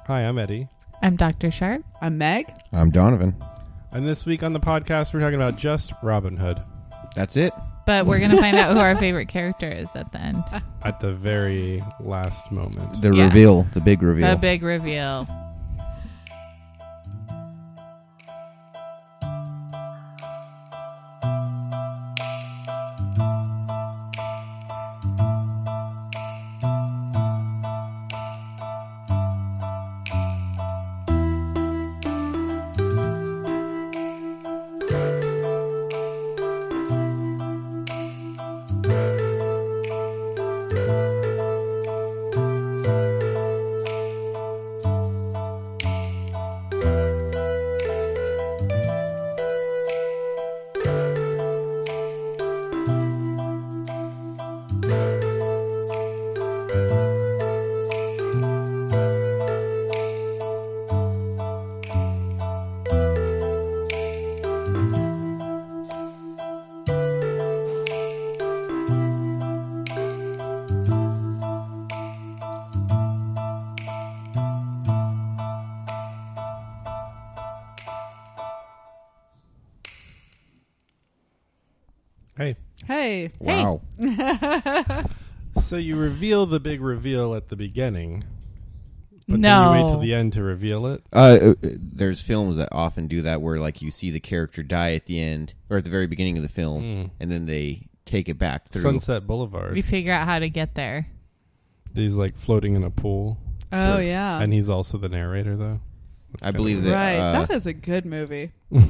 Hi, I'm Eddie. I'm Dr. Sharp. I'm Meg. I'm Donovan. And this week on the podcast, we're talking about just Robin Hood. That's it. But we're going to find out who our favorite character is at the end. At the very last moment. The reveal. The big reveal. The big reveal. Hey. Wow. So you reveal the big reveal at the beginning, but No. then you wait till the end to reveal it? There's films that often do that where like you see the character die at the end or at the very beginning of the film and then they take it back through. Sunset Boulevard. We figure out how to get there. He's like floating in a pool. Oh, yeah. And he's also the narrator, though. That's I kind believe of that. Right. That is a good movie.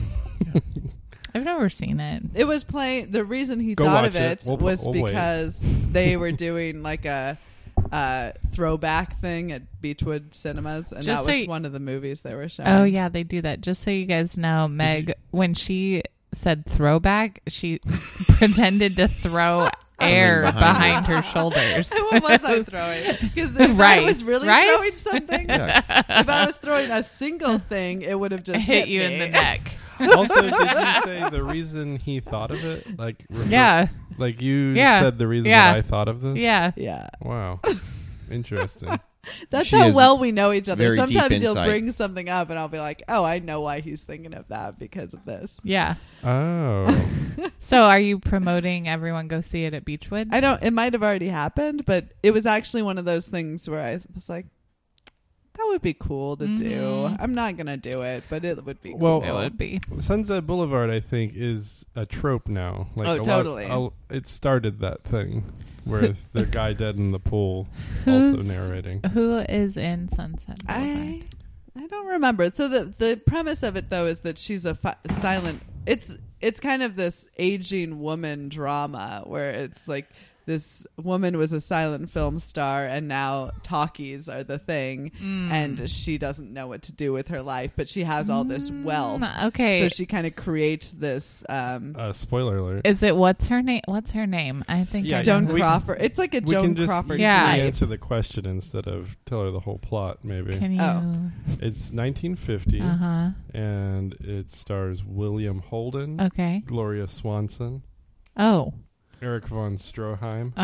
I've never seen it. It was playing. The reason he Go thought of watch it. it was because they were doing like a throwback thing at Beechwood Cinemas, and Just that so was one of the movies they were showing. Oh, yeah, they do that. Just so you guys know, Meg, when she said throwback, she pretended to throw air behind her shoulders. What was I throwing? Because if I was really Rice? throwing something, if I was throwing a single thing, it would have just Hit you me. in the neck. Also, did you say the reason he thought of it? Like, Yeah. Like you Yeah. said the reason Yeah. that I thought of this? Yeah. Yeah. Wow. Interesting. That's She how has well we know each other. very deep Sometimes you'll insight. bring something up and I'll be like, oh, I know why he's thinking of that because of this. Yeah. Oh. So are you promoting everyone go see it at Beechwood? I don't, it might have already happened, but it was actually one of those things where I was like, that would be cool to do. I'm not going to do it, but it would be cool. Well, It would be. Sunset Boulevard, I think, is a trope now. Like Oh, totally. It started that thing where the guy dead in the pool also narrating. Who is in Sunset Boulevard? I don't remember. So the premise of it though is that she's a silent. It's kind of this aging woman drama where it's like this woman was a silent film star and now talkies are the thing and she doesn't know what to do with her life, but she has all this wealth. Okay. So she kind of creates this Spoiler alert. Is it what's her name? I think Yeah, I know Joan who- Crawford. It's like a We Joan can just Crawford. Yeah. easily type. answer the question instead of tell her the whole plot, maybe. Can you? Oh. It's 1950, and it stars William Holden, Okay. Gloria Swanson, Oh. Eric von Stroheim.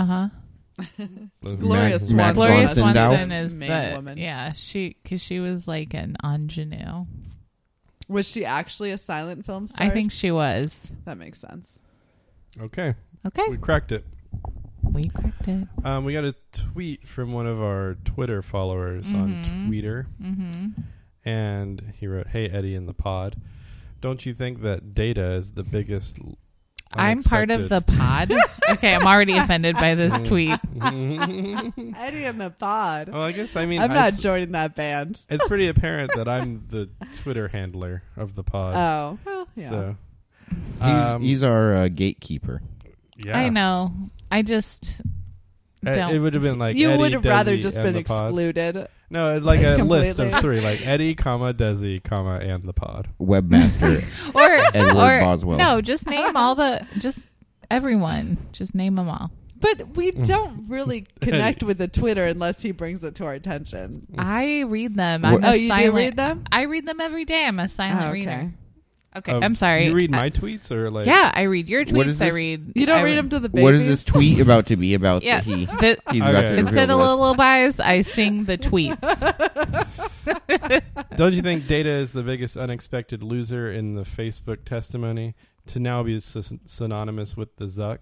Gloria Matt Swanson. Gloria Swanson Swanson now? is Main the woman. yeah. Because she was like an ingenue. Was she actually a silent film star? I think she was. that makes sense. Okay, Okay. we cracked it. We cracked it. We got a tweet from one of our Twitter followers on Twitter, and he wrote, "Hey Eddie in the pod, don't you think that Data is the biggest?" I'm part of the pod. Okay, I'm already offended by this tweet. Eddie in the pod. Well, I guess I'm I'm not joining that band. It's pretty apparent that I'm the Twitter handler of the pod. Oh, well, yeah. So He's our gatekeeper. yeah, I know. I just don't. It would have been like You Eddie, would have rather Desi, just and been the pod. excluded. No, like a list of Completely. 3, like Eddie, Desi, and the pod. Webmaster. Edward Boswell. No, just name just everyone. Just name them all. But we don't really connect with the Twitter unless he brings it to our attention. I read them. What- I'm a you do silent, read them? I read them every day. I'm a silent reader. Okay, I'm sorry. You read my tweets or like? Yeah, I read your What is tweets. I this? read. You don't I read them to the babies? What is this tweet about to be about? Yeah. That he's The- about to Okay. reveal Instead of to us? lullabies, I sing the tweets. Don't you think Data is the biggest unexpected loser in the Facebook testimony to now be synonymous with the Zuck?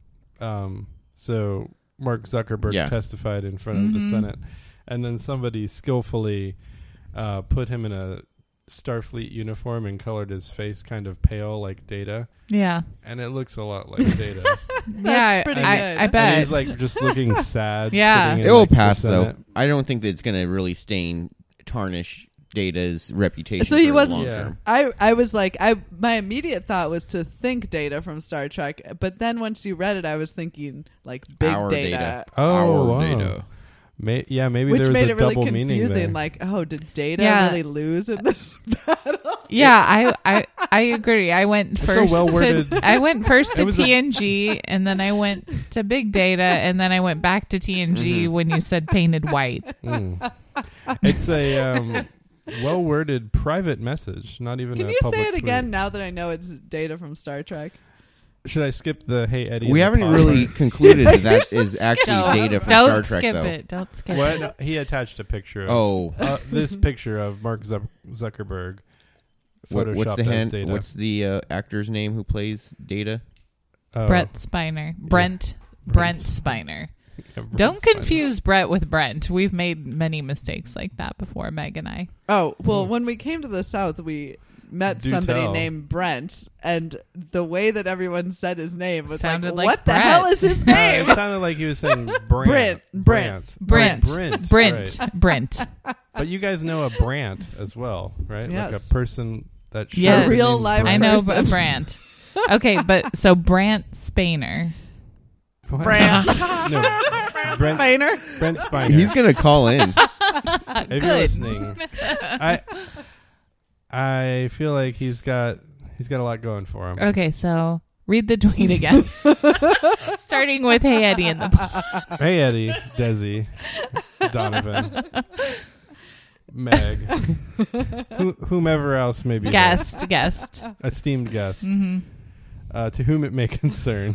So Mark Zuckerberg testified in front of the Senate, and then somebody skillfully put him in a Starfleet uniform and colored his face kind of pale like Data. Yeah. And it looks a lot like Data. Yeah, pretty I good. bet. And he's like just looking sad. Yeah. sitting in, It will like, the pass though. Senate. I don't think that it's going to really tarnish Data's reputation. So he for the wasn't- long Yeah. term. I was like, my immediate thought was to think Data from Star Trek, but then once you read it, I was thinking like big Our data. Oh, wow. Data. Maybe Which there was made a it really double meaning there. confusing. Like, oh, did Data Yeah. really lose in this battle? Yeah, I agree. I went It's a first well-worded- to I went first to It was a- TNG, and then I went to Big Data, and then I went back to TNG when you said painted white. It's a well-worded private message, not even Can a you public say it tweet. again now that I know it's Data from Star Trek? Should I skip the Hey Eddie? We and the haven't pod really part? concluded that is actually Don't, Data from don't Star Trek, skip though. it. Don't skip What? it. No, he attached a picture. Of, Oh, this picture of Mark Zuckerberg. what's photoshopped the as hand? Data. What's the actor's name who plays Data? Oh, Brett Spiner. Brent Spiner. yeah, Brett Don't Spiner. confuse Brett with Brent. We've made many mistakes like that before, Meg and I. Oh, well, when we came to the South, we met Do somebody tell. named Brent, and the way that everyone said his name was Sounded like, like what the Brett. hell is his No, name? it sounded like he was saying Brant. Brent. Brent. But you guys know a Brant as well, right? Yes. Like a person that Yes. A real name's live I Brant. know person. Brant. Okay, but so Brant Spainer. What? Brant. No, Brent Spiner. Brent Spiner. He's gonna call in. If you're Good. listening, I feel like he's got a lot going for him. Okay, so read the tweet again. Starting with Hey Eddie in the pod. Hey Eddie, Desi, Donovan, Meg, whomever else may be there. Guest. Esteemed guest, Mm-hmm. to whom it may concern.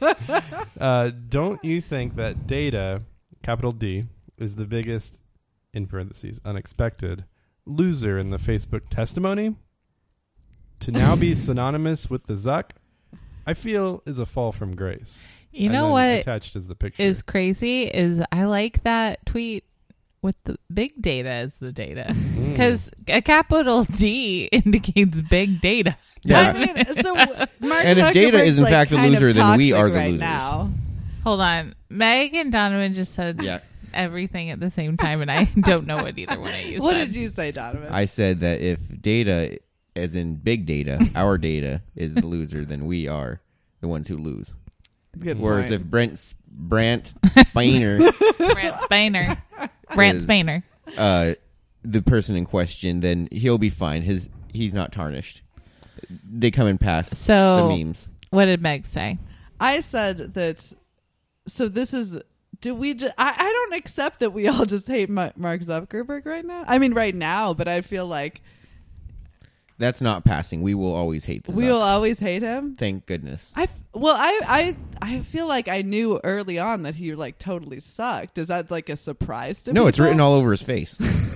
Don't you think that Data, capital D, is the biggest, in parentheses, unexpected loser in the Facebook testimony? To now be synonymous with the Zuck, I feel is a fall from grace. You And know then what attached is the picture. is crazy is I like that tweet with the big data as the data. Because a capital D indicates big data. Yeah. I mean, so Mark And if Data is in Zuckerberg's, fact the kind of loser, then we toxic are the right losers. now. Hold on. Meg and Donovan just said Yeah. everything at the same time, and I don't know what either one of you What said. did you say, Donovan? I said that if Data, as in big data, our data is the loser, then we are the ones who lose. Good Whereas point. if Brant Spiner, Brant Spainer. Brant Is- Spainer. the person in question, then he'll be fine. He's not tarnished. They come and pass So- the memes. What did Meg say? I said that. So this is. Do we? I don't accept that we all just hate Mark Zuckerberg right now. I mean, right now, but I feel like That's not passing. We will always hate the we Zuck. will always hate him. Thank goodness. I feel like I knew early on that he like totally sucked. Is that like a surprise to No, it's people? written all over his face.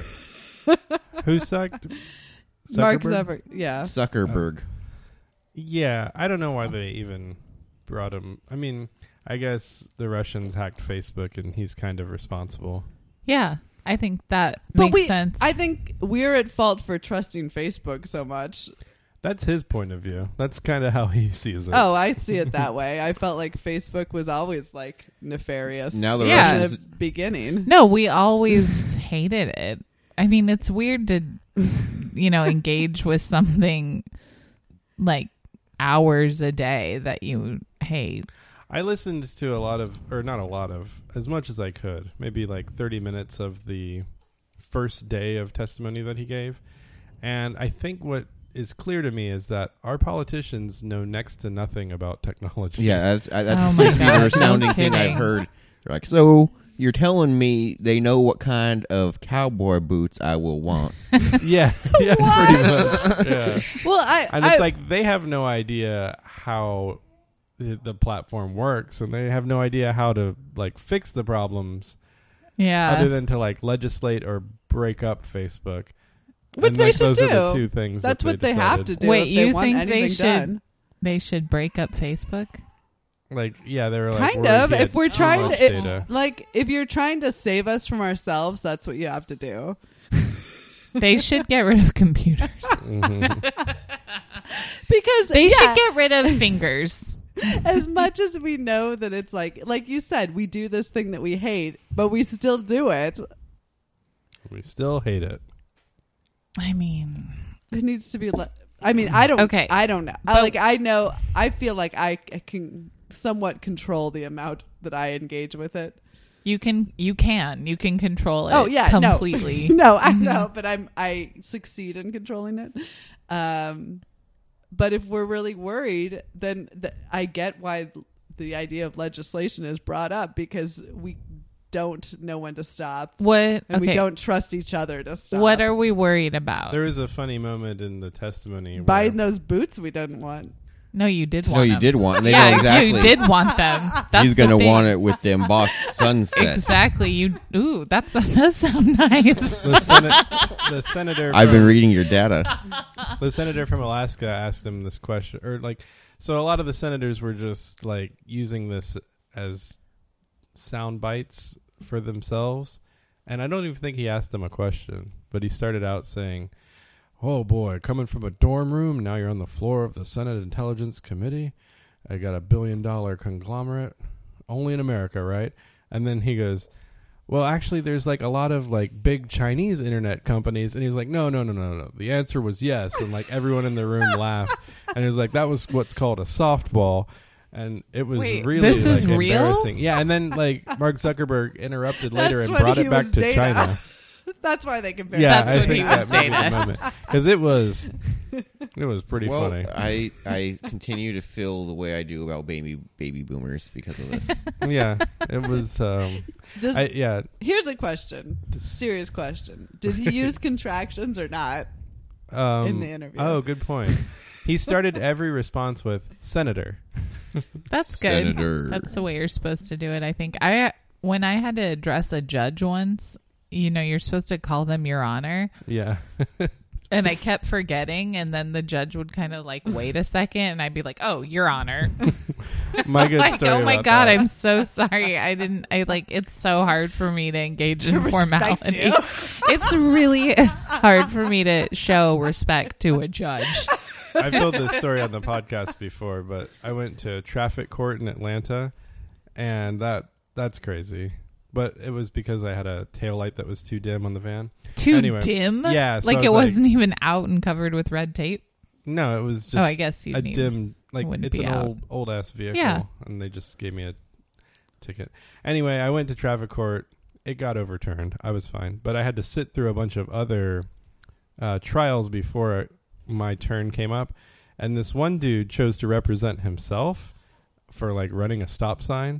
Who sucked? Mark Zuckerberg? Zuckerberg. Yeah. Zuckerberg. Yeah, I don't know why they even brought him. I mean, I guess the Russians hacked Facebook, and he's kind of responsible. Yeah, I think that But makes sense. I think we're at fault for trusting Facebook so much. That's his point of view. That's kind of how he sees it. Oh, I see it that way. I felt like Facebook was always like nefarious. Now the Yeah. from Russians. the beginning. No, we always hated it. I mean, it's weird to, engage with something like hours a day that you hate. I listened to as much as I could, maybe like 30 minutes of the first day of testimony that he gave. And I think what is clear to me is that our politicians know next to nothing about technology. Yeah, that's Oh my seems to be the God, no resounding thing I've kidding. heard. They're like, so you're telling me they know what kind of cowboy boots I will want. Yeah, pretty much. Yeah. Well, And it's like they have no idea how the platform works, and they have no idea how to like fix the problems Yeah. other than to like legislate or break up Facebook. which And, they like, should those do. are the two things. That's that what they have to decided. do. Wait, if they you want think anything they should? done. They should break up Facebook. Like, yeah, they were like, Kind worried of. we had If we're too trying much to, data. like, if you're trying to save us from ourselves, that's what you have to do. They should get rid of computers. Mhm. Because They should get rid of fingers. as much as we know that it's like you said, we do this thing that we hate, but we still do it. We still hate it. I mean, It needs to be. I mean, I don't. Okay. I don't know. But- I know. I feel like I can somewhat control the amount that I engage with it. you can control it. Oh yeah, completely. No, I know, but I succeed in controlling it. But if we're really worried, then I get why the idea of legislation is brought up, because we don't know when to stop, What? and we Okay. don't trust each other to stop. What are we worried about? There was a funny moment in the testimony where buying those boots we didn't want? No, you did want No, you them. did want. And they Yeah, know exactly. you did want them. That's He's gonna the thing. want it with the embossed sunset. Exactly. That does sound nice. the senator. I've been from- reading your data. The senator from Alaska asked him this question, or like, so a lot of the senators were just like using this as sound bites for themselves, and I don't even think he asked them a question, but he started out saying, "Oh boy, coming from a dorm room, now you're on the floor of the Senate Intelligence Committee. I got $1 billion conglomerate, only in America, right?" And then he goes, "Well, actually, there's like a lot of like big Chinese internet companies," and he was like, "No. The answer was yes," and like everyone in the room laughed, and he was like, "That was what's called a softball." And it was Wait, really this is like real? embarrassing. Yeah, and then like Mark Zuckerberg interrupted later That's and when brought he it back was to data. China. That's why they compare. Yeah, That's I when think he that was may be the data. moment, because it was pretty well, funny. I continue to feel the way I do about baby boomers because of this. Yeah, it was. Does, Yeah, here's a question. Serious question. Did he use contractions or not? In the interview. Oh, good point. He started every response with "Senator." That's good. Senator. That's the way you're supposed to do it. I think when I had to address a judge once, you're supposed to call them Your Honor, Yeah, and I kept forgetting, and then the judge would kind of like wait a second, and I'd be like, "Oh, Your Honor." my good Like, story. oh my about god, that. I'm so sorry. It's so hard for me to engage in To respect formality. you. It's really hard for me to show respect to a judge. I've told this story on the podcast before, but I went to traffic court in Atlanta, and that's crazy. But it was because I had a taillight that was too dim on the van. Too Anyway, dim? yeah, so like I it was wasn't even out and covered with red tape? No, it was just I guess you a need dim, like wouldn't it's be an out. old ass vehicle, Yeah. and they just gave me a ticket. Anyway, I went to traffic court. It got overturned. I was fine, but I had to sit through a bunch of other trials before my turn came up, and this one dude chose to represent himself for like running a stop sign,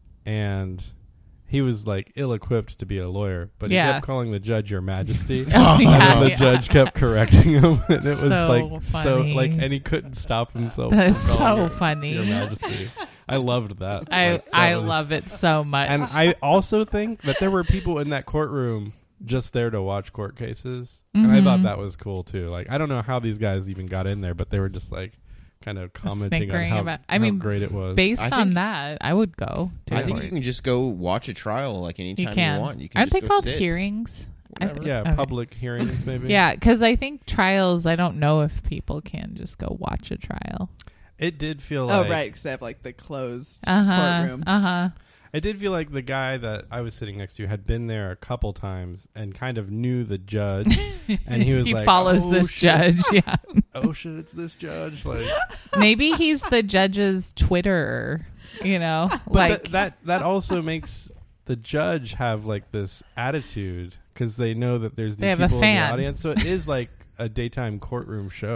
and he was like ill-equipped to be a lawyer, but Yeah. he kept calling the judge Your Majesty. Oh, And yeah, the yeah. judge kept correcting him, and it was So like funny. and he couldn't stop himself. That's from calling so her funny. Your Majesty. I loved that. I Like, that was- love it so much. And I also think that there were people in that courtroom just there to watch court cases, and I thought that was cool too. Like, I don't know how these guys even got in there, but they were just like kind of commenting on Snickering how, about- how great it was. Based I on think- that, I would go to I think court. you can just go watch a trial like You anytime can. you want. You can Aren't just they go called sit. hearings? Whatever. Yeah, Okay. public hearings maybe. Yeah, because I think trials, I don't know if people can just go watch a trial. It did feel Oh, like right, because they have like the closed Uh-huh. courtroom. Uh-huh. It did feel like the guy that I was sitting next to had been there a couple times and kind of knew the judge, and he was He like, follows "Oh, this shit. judge. Yeah. Oh shit, it's this judge. Like, Maybe he's the judge's Twitterer, but like that also makes the judge have like this attitude because they know that there's these They have a people in the fan. audience, so it is like a daytime courtroom show.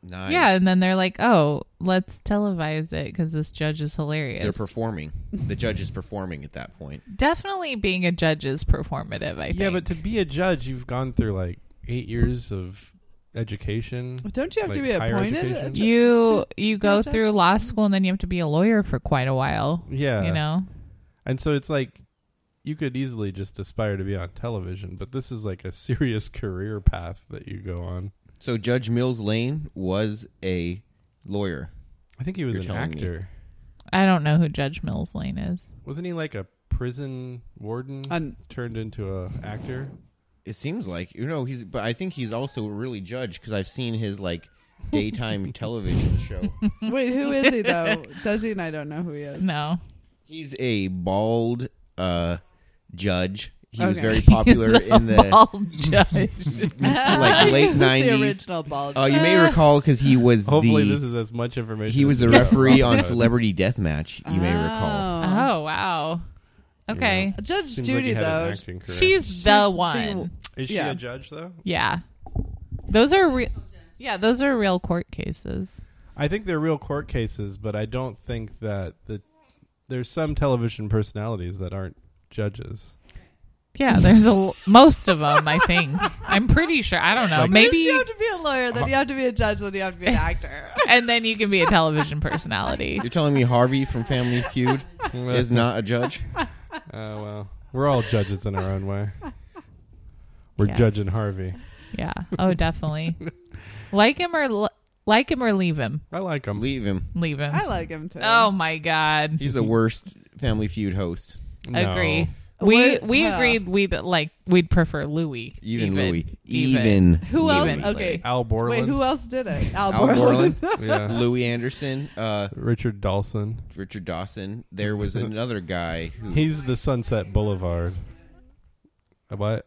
Nice. Yeah, and then they're like, "Oh, let's televise it because this judge is hilarious." They're performing. The judge is performing at that point. Definitely being a judge is performative. I think. Yeah, but to be a judge, you've gone through like 8 years of education. Don't you have to Like be higher appointed? education? you go judge? through law school and then you have to be a lawyer for quite a while. Yeah. You know. And so it's like you could easily just aspire to be on television, but this is like a serious career path that you go on. So Judge Mills Lane was a lawyer. I think he was You're an telling me. actor. I don't know who Judge Mills Lane is. Wasn't he like a prison warden turned into a actor? It seems like he's. But I think he's also really judge because I've seen his like daytime television show. Wait, who is he though? Does he? And I don't know who he is. No. He's a bald judge. He was Okay. very popular He's a in the bald judge. like late Who's the 90s. original bald. You may recall because he was Hopefully the this is as much information. he was as the you have referee on about. Celebrity Deathmatch. You may recall. Oh wow. Okay. Judge Seems Judy like he had an though. acting career. She's the one. Is she yeah. a judge though? Yeah. Those are real. Yeah, those are real court cases. I think they're real court cases, but I don't think that there's some television personalities that aren't judges. Yeah, there's most of them. I think. I'm pretty sure. I don't know. Like- Maybe. you have to be a lawyer, then you have to be a judge, then you have to be an actor. And then you can be a television personality. You're telling me Harvey from Family Feud is not a judge? Well, we're all judges in our own way. We're Yes. judging Harvey. Yeah. Oh, definitely. Like him or leave him. I like him. Leave him. Leave him. I like him too. Oh my God. He's the worst Family Feud host. Agree. No. We agreed we'd prefer Louis. Even Louis. Even Who else? Even Okay. Al Borland. Wait, who else did it? Al Borland, Yeah. Louis Anderson, Richard Dawson. Richard Dawson. There was another guy who He's the Sunset Boulevard. What?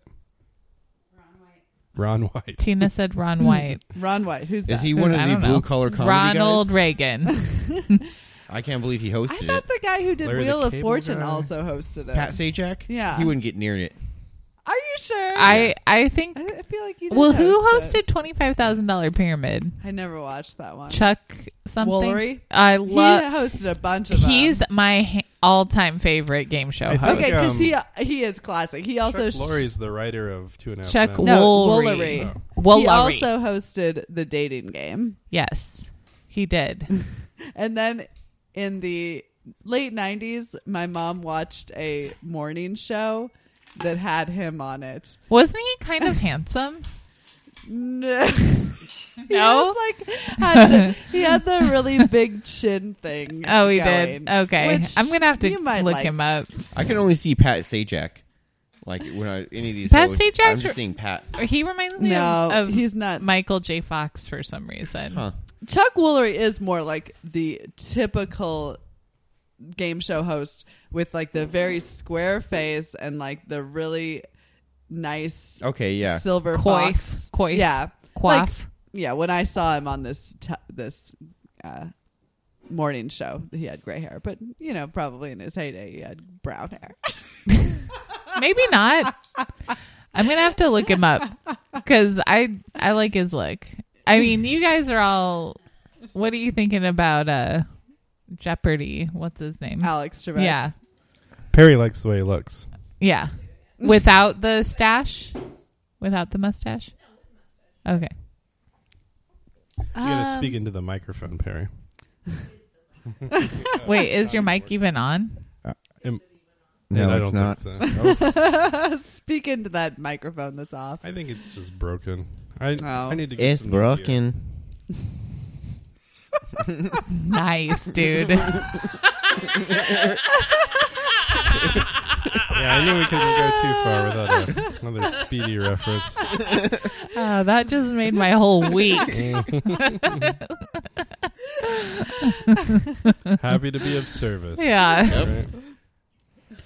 Ron White. Tina said Ron White. Ron White. Who's that? is he one of I the don't know. blue collar comedy Ronald guys? Reagan. I can't believe he I hosted thought it. the guy who did Larry the Wheel of Cable Fortune Guy? also hosted it. Pat Sajak? Yeah. He wouldn't get near it. Are you sure? I think. I feel like he did Well, who host it. hosted $25,000 Pyramid? I never watched that one. Chuck something. Woolery? I He love. hosted a bunch of them. He's my all-time favorite game show I host. think, okay because he is classic. He also Chuck Lorre's the writer of 2.5 Chuck Men. no, Woolery. Woolery. Woolery. He also hosted the dating game, Yes, he did. and then in the late 90s, my mom watched a morning show that had him on it. Wasn't he kind of handsome? No. He No? was he had the really big chin thing. Oh, he going, did. Okay, which I'm gonna have to you might look like. him up. I can only see Pat Sajak. Like when any of these Pat hosts, Sajak? I'm just seeing Pat. He reminds me No, of he's not. Michael J. Fox for some reason. Huh. Chuck Woolery is more like the typical game show host with like the very square face and like the really nice Okay, yeah. silver fox. Coif. Yeah. Quaff. Yeah, when I saw him on this morning show, he had gray hair, but probably in his heyday he had brown hair. Maybe not. I'm gonna have to look him up because I like his look. I mean, you guys are all. What are you thinking about? Jeopardy. What's his name? Alex Trebek. Yeah, Perry likes the way he looks. yeah. Without the stash, without the mustache. Okay. You gotta speak into the microphone, Perry. Wait, is your mic even on? No, I it's don't not. think so. Speak into that microphone that's off. I think it's just broken. I Oh. need to get It's some new gear. broken. Nice, dude. Yeah, I knew we couldn't go too far without another Speedy reference. That just made my whole week. Happy to be of service. Yeah.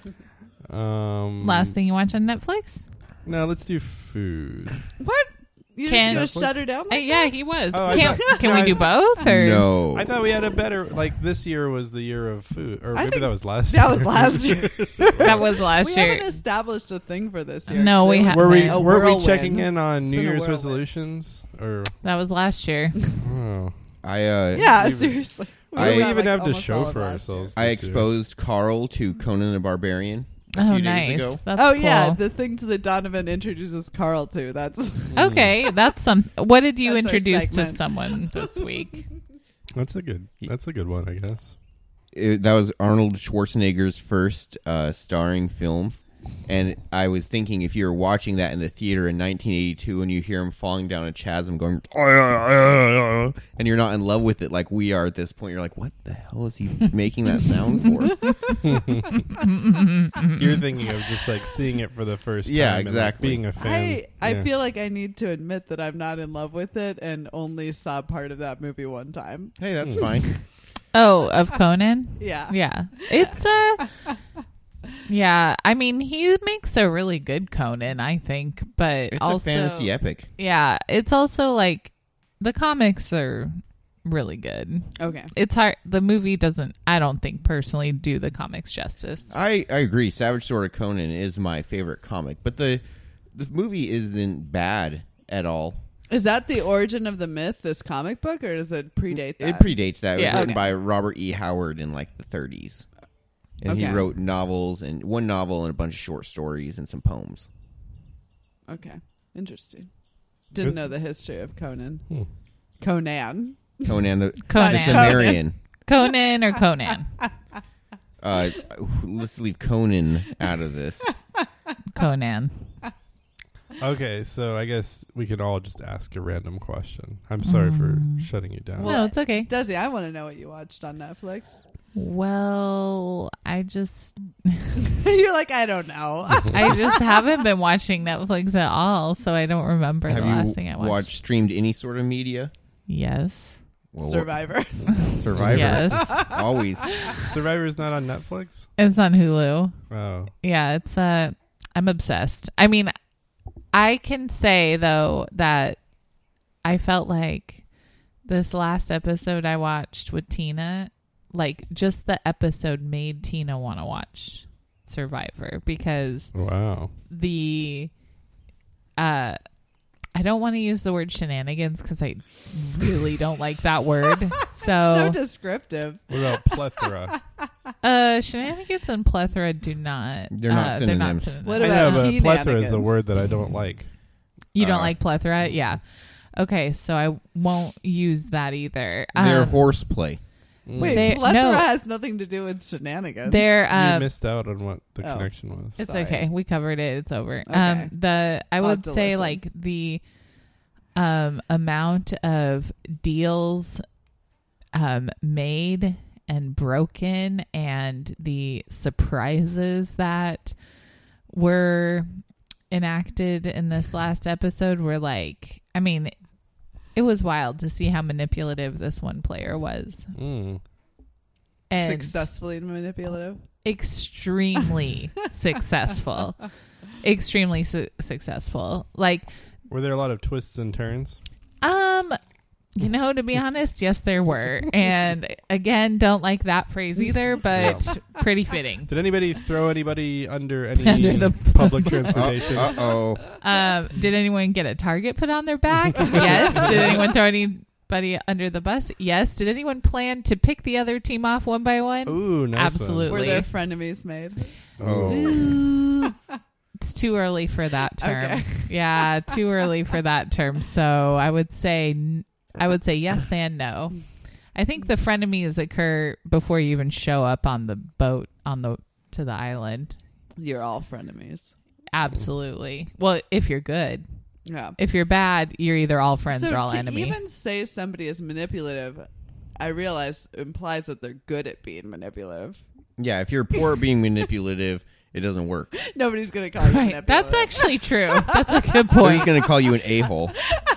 Right? Last thing you watch on Netflix? No, let's do food. What? You're Can- just gonna shut her down? Like Yeah, he was. Oh, I Can we do both? Or No. I thought we had a better, like, this year was the year of food. Or I maybe think that was last that year. was last year. that was last We year. haven't established a thing for this year. No, we There was haven't. Were we whirlwind. checking in on It's New been a Year's whirlwind. resolutions? Or That was last year. oh. Yeah, Even- seriously. I- we got, even have to almost all show of for last ourselves. I this year. exposed Carl to Conan the Barbarian a Oh, few days nice. ago. That's Oh cool. yeah, the things that Donovan introduces Carl to. That's Okay, that's some. What did you That's our introduce to segment. someone this week? That's a good one, I guess. That was Arnold Schwarzenegger's first starring film. And I was thinking, if you were watching that in the theater in 1982 and you hear him falling down a chasm going, and you're not in love with it like we are at this point, you're like, what the hell is he making that sound for? You're thinking of just like seeing it for the first time. Yeah, and, like, exactly. being a fan. I Yeah. feel like I need to admit that I'm not in love with it and only saw part of that movie one time. Hey, that's fine. Oh, of Conan. Yeah. Yeah, it's yeah. I mean, he makes a really good Conan, I think, but It's also a fantasy epic. Yeah, it's also like the comics are really good. Okay. It's hard. The movie doesn't, I don't think personally, do the comics justice. I agree. Savage Sword of Conan is my favorite comic, but the movie isn't bad at all. Is that the origin of the myth, this comic book, or does it predate that? It predates that. It was Yeah. written Okay. by Robert E. Howard in like the 30s. And he Okay. wrote novels, and one novel and a bunch of short stories and some poems. Okay. Interesting. Didn't This- know the history of Conan. Hmm. Conan Conan. the Conan. Cimmerian. Conan or Conan? Let's leave Conan out of this. Conan. Okay, so I guess we can all just ask a random question. I'm sorry for shutting you down. Well, No, it's okay. Desi, I want to know what you watched on Netflix. Well, I just You're like, I don't know. haven't been watching Netflix at all, so I don't remember Have the you last thing I watched. streamed any sort of media? Yes. Well, Survivor. Survivor. Yes. Always. Survivor's not on Netflix? It's on Hulu. Oh. Yeah, it's I'm obsessed. I mean, I can say though that I felt like this last episode I watched with Tina, like just the episode made Tina want to watch Survivor because Wow. I don't want to use the word shenanigans because I really don't like that word. So So, descriptive. What about plethora? shenanigans and plethora do not. They're not synonyms. What I about know, but Keenanigans? plethora is a word that I don't like. You don't like plethora? Yeah. Okay, so I won't use that either. They're horseplay. Wait, They- plethora no. has nothing to do with shenanigans. They're You missed out on what the oh. connection was. It's Sorry. okay. We covered it. It's over. Okay. I I'll would have to say listen. like the amount of deals made and broken and the surprises that were enacted in this last episode were like, I mean, it was wild to see how manipulative this one player was. Mm. And Successfully manipulative. extremely successful. Extremely successful. Like, Were there a lot of twists and turns? to be honest, yes, there were. And again, don't like that phrase either, but pretty fitting. Did anybody throw anybody under any Under the- public transportation? Uh-oh. Did anyone get a target put on their back? Yes. Did anyone throw anybody under the bus? Yes. Did anyone plan to pick the other team off one by one? Ooh, nice Absolutely. Were there frenemies made? Oh. It's too early for that term. Okay. Yeah, too early for that term. So I would say yes and no. I think the frenemies occur before you even show up on the boat to the island. You're all frenemies. Absolutely. Well, if you're good. Yeah. If you're bad, you're either all friends So or all to enemy. even say somebody is manipulative, I realize implies that they're good at being manipulative. Yeah, if you're poor at being manipulative, it doesn't work. Nobody's going to call you Right. manipulative. That's actually true. That's a good They're point. just going to call you an a-hole.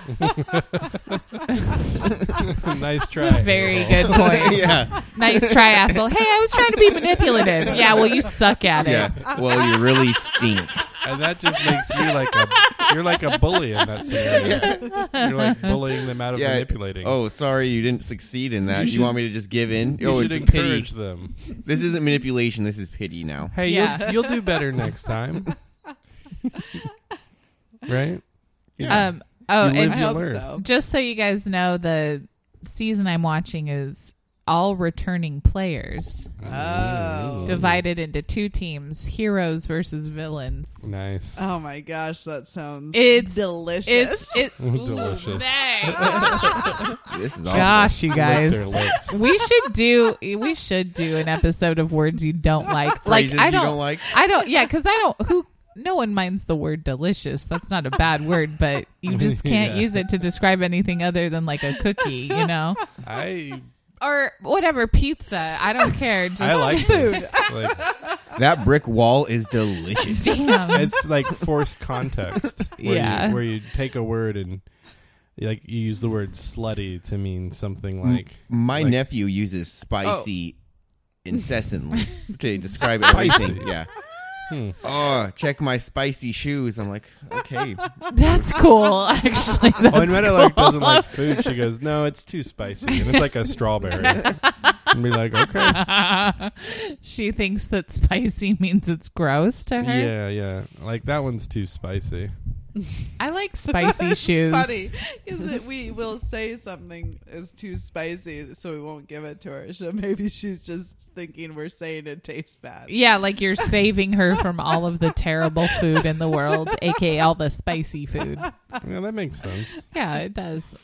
Nice try. Very good point. Yeah. Nice try, asshole. Hey, I was trying to be manipulative. Yeah, well, you suck at it. Yeah. Well, you really stink. And that just makes you like a bully in that scenario. You're like bullying them out of manipulating. Oh, sorry, you didn't succeed in that. You want me to just give in? You should it's encourage pity. them. This isn't manipulation. This is pity now. Hey, Yeah. you'll do better next time. Right? Yeah. Oh, You and live, I you hope learn. so. just so you guys know, the season I'm watching is all returning players, Oh. divided into two teams: heroes versus villains. Nice. Oh my gosh, that sounds It's delicious. It's Delicious. Ooh, dang. This is awful. Gosh, you Lick their guys. lips. We should do an episode of words you don't like. Phrases Like you don't like? I don't. Yeah, because no one minds the word delicious. That's not a bad word, but you just can't Yeah. use it to describe anything other than like a cookie, I or whatever, pizza. I don't care. Just like food. this. Like, That brick wall is delicious. damn. it's like forced context. Where Yeah. where you take a word and you use the word slutty to mean something like My like- nephew uses spicy incessantly to describe Spicy. everything. Yeah. Hmm. Oh, check my spicy shoes. I'm like, okay. That's cool. Actually, that's Oh, and Meadowlark cool. doesn't like food. She goes, no, it's too spicy. And it's like a strawberry. And be like, okay. She thinks that spicy means it's gross to her. Yeah, yeah. Like, that one's too spicy. I like spicy It's shoes. funny is that we will say something is too spicy, so we won't give it to her. So maybe she's just thinking we're saying it tastes bad. Yeah, like you're saving her from all of the terrible food in the world, aka all the spicy food. Yeah, that makes sense. Yeah, it does.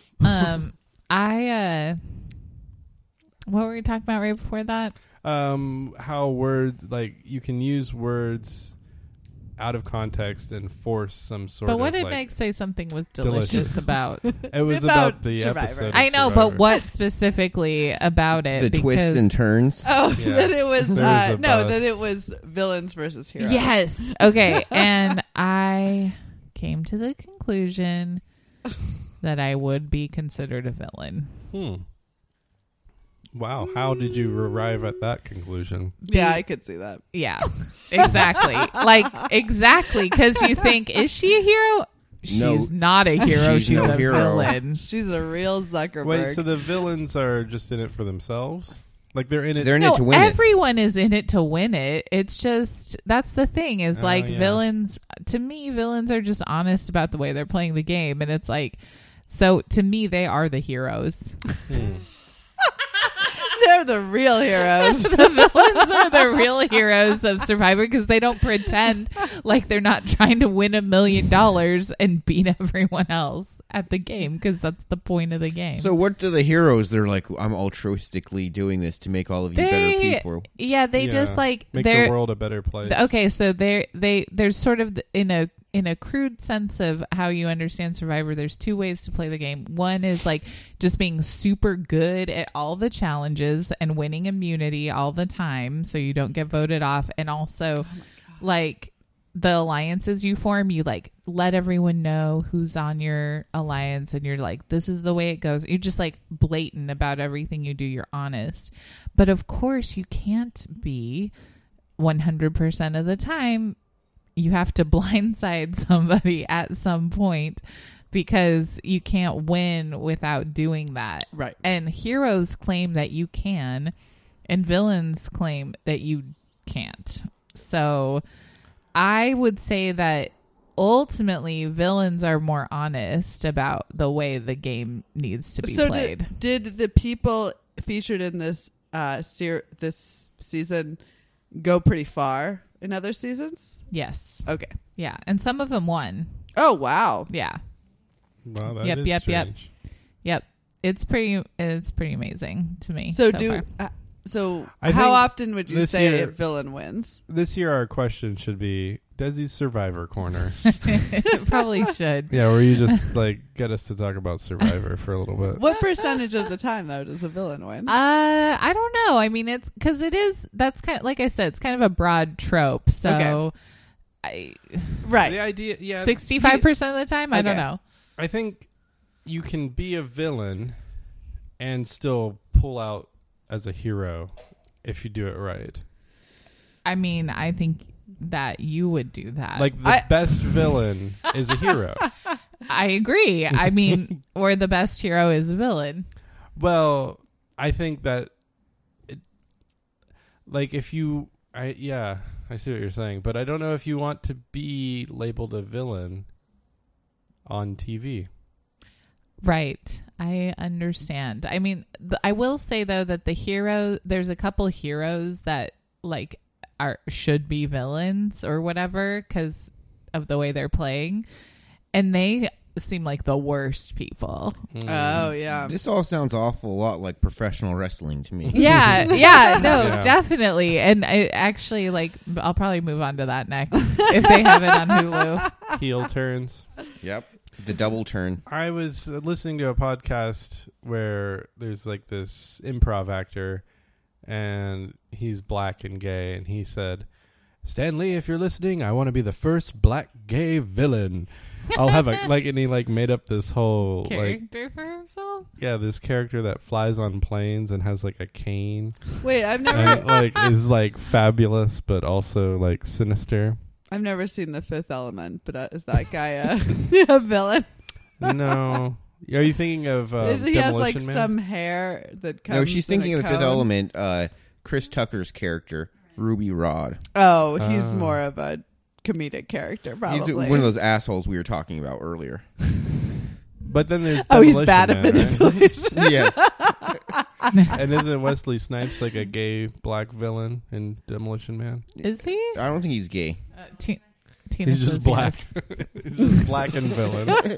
What were we talking about right before that? How words, like, you can use words out of context and force some sort But of, what did like, Meg say something was delicious delicious. about? it was About about the Survivor. episode of I know, Survivor. but what specifically about it? The twists Because- and turns. Oh, Yeah. that it was There's a no, bus. that it was villains versus heroes. Yes. Okay. And I came to the conclusion that I would be considered a villain. Wow, how did you arrive at that conclusion? Yeah, I could see that. Yeah, exactly. Exactly. Because you think, is she a hero? She's not a hero. She's She's no a hero. villain. She's a real Zuckerberg. Wait, so the villains are just in it for themselves? Like, they're in it. They're in No, it to win it. everyone is in it to win it. It's just, that's the thing is Oh, like yeah. villains, to me, villains are just honest about the way they're playing the game. And it's like, so to me, they are the heroes. They're the real heroes. The villains are the real heroes of Survivor because they don't pretend like they're not trying to win $1 million and beat everyone else at the game because that's the point of the game. So what do the heroes? They're like, I'm altruistically doing this to make all of you better people. Yeah, they just like make they're the world a better place. okay. So there's sort of in a crude sense of how you understand Survivor, there's two ways to play the game. One is like just being super good at all the challenges and winning immunity all the time so you don't get voted off. And also like the alliances you form, you like let everyone know who's on your alliance and you're like, this is the way it goes. You're just like blatant about everything you do. You're honest. But of course you can't be 100% of the time. You have to blindside somebody at some point because you can't win without doing that. Right. And heroes claim that you can, and villains claim that you can't. So I would say that ultimately villains are more honest about the way the game needs to be played. Did the people featured in this this season go pretty far in other seasons? Yes. Okay. Yeah. And some of them won. Oh, wow. Yeah. Wow, that Yep, is yep, yep. strange. Yep. It's pretty amazing to me. So far. I how think often would you this say year- a villain wins? This year, our question should be Desi's Survivor Corner. It probably should. Yeah, where you just like get us to talk about Survivor for a little bit. What percentage of the time though does a villain win? I don't know. I mean, it's because that's kind of, like I said, it's kind of a broad trope. So Right. The idea, yeah, 65% of the time, I don't Okay. know. I think you can be a villain and still pull out as a hero if you do it right. I mean, I think that you would do that. Like the best villain is a hero. I agree. I mean, or the best hero is a villain. Well, I think that, if you, I see what you're saying, but I don't know if you want to be labeled a villain on TV. Right. I understand. I mean, I will say though that there's a couple heroes that should be villains or whatever because of the way they're playing, and they seem like the worst people. Oh yeah. This all sounds awful lot like professional wrestling to me. Yeah, no, Yeah. definitely. And I actually I'll probably move on to that next if they have it on Hulu. Heel turns. Yep. The double turn. I was listening to a podcast where there's this improv actor, and he's black and gay, and he said, "Stan Lee, if you're listening, I want to be the first black gay villain. I'll have and he made up this whole Character for himself? this character that flies on planes and has a cane Wait, I've and never is fabulous but also sinister. I've never seen The Fifth Element, but is that guy a villain? No. Are you thinking of He has Demolition Man? some hair that comes. No, she's in thinking a of The Fifth cone. Element. Chris Tucker's character, Ruby Rod. Oh, he's more of a comedic character, probably. He's one of those assholes we were talking about earlier. But then there's he's Demolition bad at Man, right? manipulation. Yes. And isn't Wesley Snipes a gay black villain in Demolition Man? Is he? I don't think he's gay. Tina He's just says black. yes. He's just black and villain.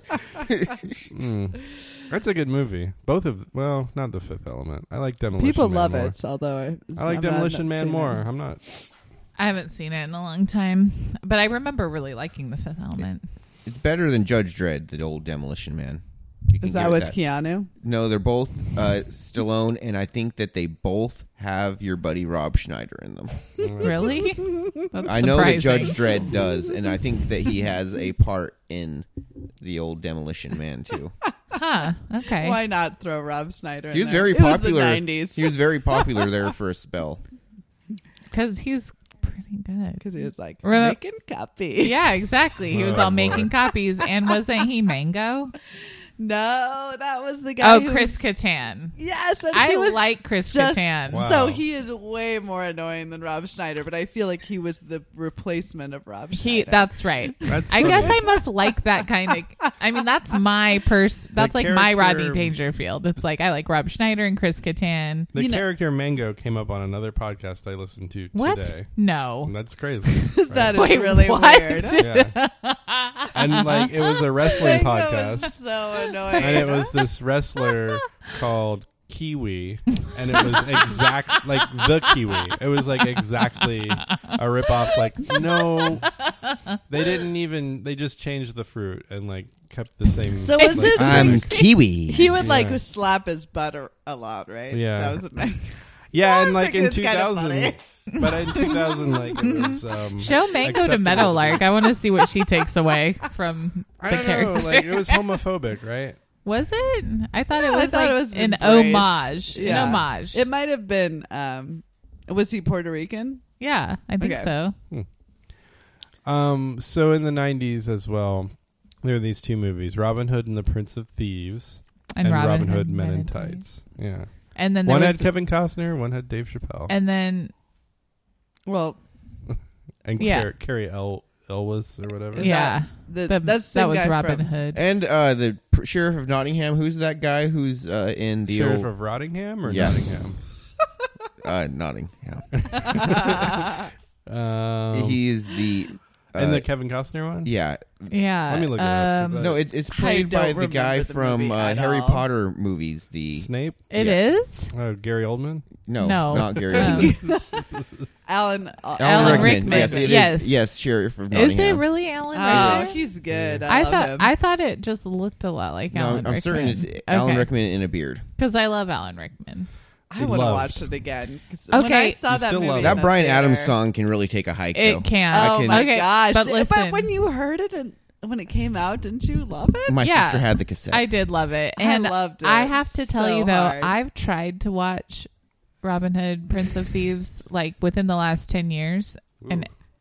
That's a good movie. Not The Fifth Element. I like Demolition People Man love more. it, although I like Demolition Man more. I'm not. I haven't seen it in a long time, but I remember really liking The Fifth Element. It's better than Judge Dredd, the old Demolition Man. You can Is that give it with Keanu? No, they're both Stallone, and I think that they both have your buddy Rob Schneider in them. Really? That's I know that surprising. Judge Dredd does, and I think that he has a part in the old Demolition Man too. Huh. Okay. Why not throw Rob Snyder in He was there? very It was popular. the 90s. He was very popular there for a spell. Because he's pretty good. Because he was Remember- making copy. Yeah, exactly. He was Oh, all boy. making copies, and wasn't he Mango? No, that was the guy. Oh, who Chris was, Kattan. Yes, and I he was like Chris just Kattan. Wow. So he is way more annoying than Rob Schneider, but I feel like he was the replacement of Rob Schneider. That's right. That's I guess funny. I must like that kind of. I mean, that's my That's like my Rodney character- Dangerfield. It's I like Rob Schneider and Chris Kattan. The You know- character Mango came up on another podcast I listened to What? today. No. That's crazy. Right? That is Wait, really what? weird. Yeah. And it was a wrestling Mango podcast. was so annoying. And it was this wrestler called Kiwi, and it was the Kiwi. It was exactly a ripoff. No, they didn't even. They just changed the fruit and kept the same. So was this- I'm Kiwi. He would Yeah. slap his butt a lot, right? Yeah. That was amazing. yeah, I and think in it's kinda 2000. funny. But in 2000, it was Show Mango to acceptable. Meadowlark. I want to see what she takes away from I the don't character. know. It was homophobic, right? Was it? I thought No, it I was thought it like was an embrace. homage. Yeah. An homage. It might have been. Was he Puerto Rican? Yeah, I think Okay. so. So in the 90s as well, there were these two movies, Robin Hood and the Prince of Thieves, And Robin Hood Men in Tights. Yeah. And then there One was, had Kevin Costner, one had Dave Chappelle. and then Well, And Yeah. Carrie Elwes or whatever. Is yeah, that's the that was guy Robin from- Hood. And the Sheriff of Nottingham. Who's that guy who's in the Sheriff old of Rottingham or Yeah. Nottingham? Nottingham? Um, He is the and the Kevin Costner one? Yeah, Let me look it up, 'cause no. It's played don't by the guy remember the from movie at Harry all. Potter movies. The Snape? it Yeah. is. Oh, Gary Oldman? no, No. not Gary. Um, Alan. Alan Rickman. Yes, it is. Yes. Yes, Sheriff of Nottingham. Is it really Alan Oh, Rickman? he's good. I love thought him. I thought it just looked a lot like No, Alan I'm Rickman. certain it's Alan Rickman in a beard. because I love Alan Rickman. I He want to loves. watch it again. 'Cause when Okay. I saw You that still movie, love in That the Bryan theater- Adams song can really take a hike. though. It can. Oh can- my Okay, gosh! but listen. when you heard it and when it came out, didn't you love it? My Yeah. sister had the cassette. I did love it, I and loved it I have to tell so you though, hard. I've tried to watch Robin Hood, Prince of Thieves, within the last 10 years, and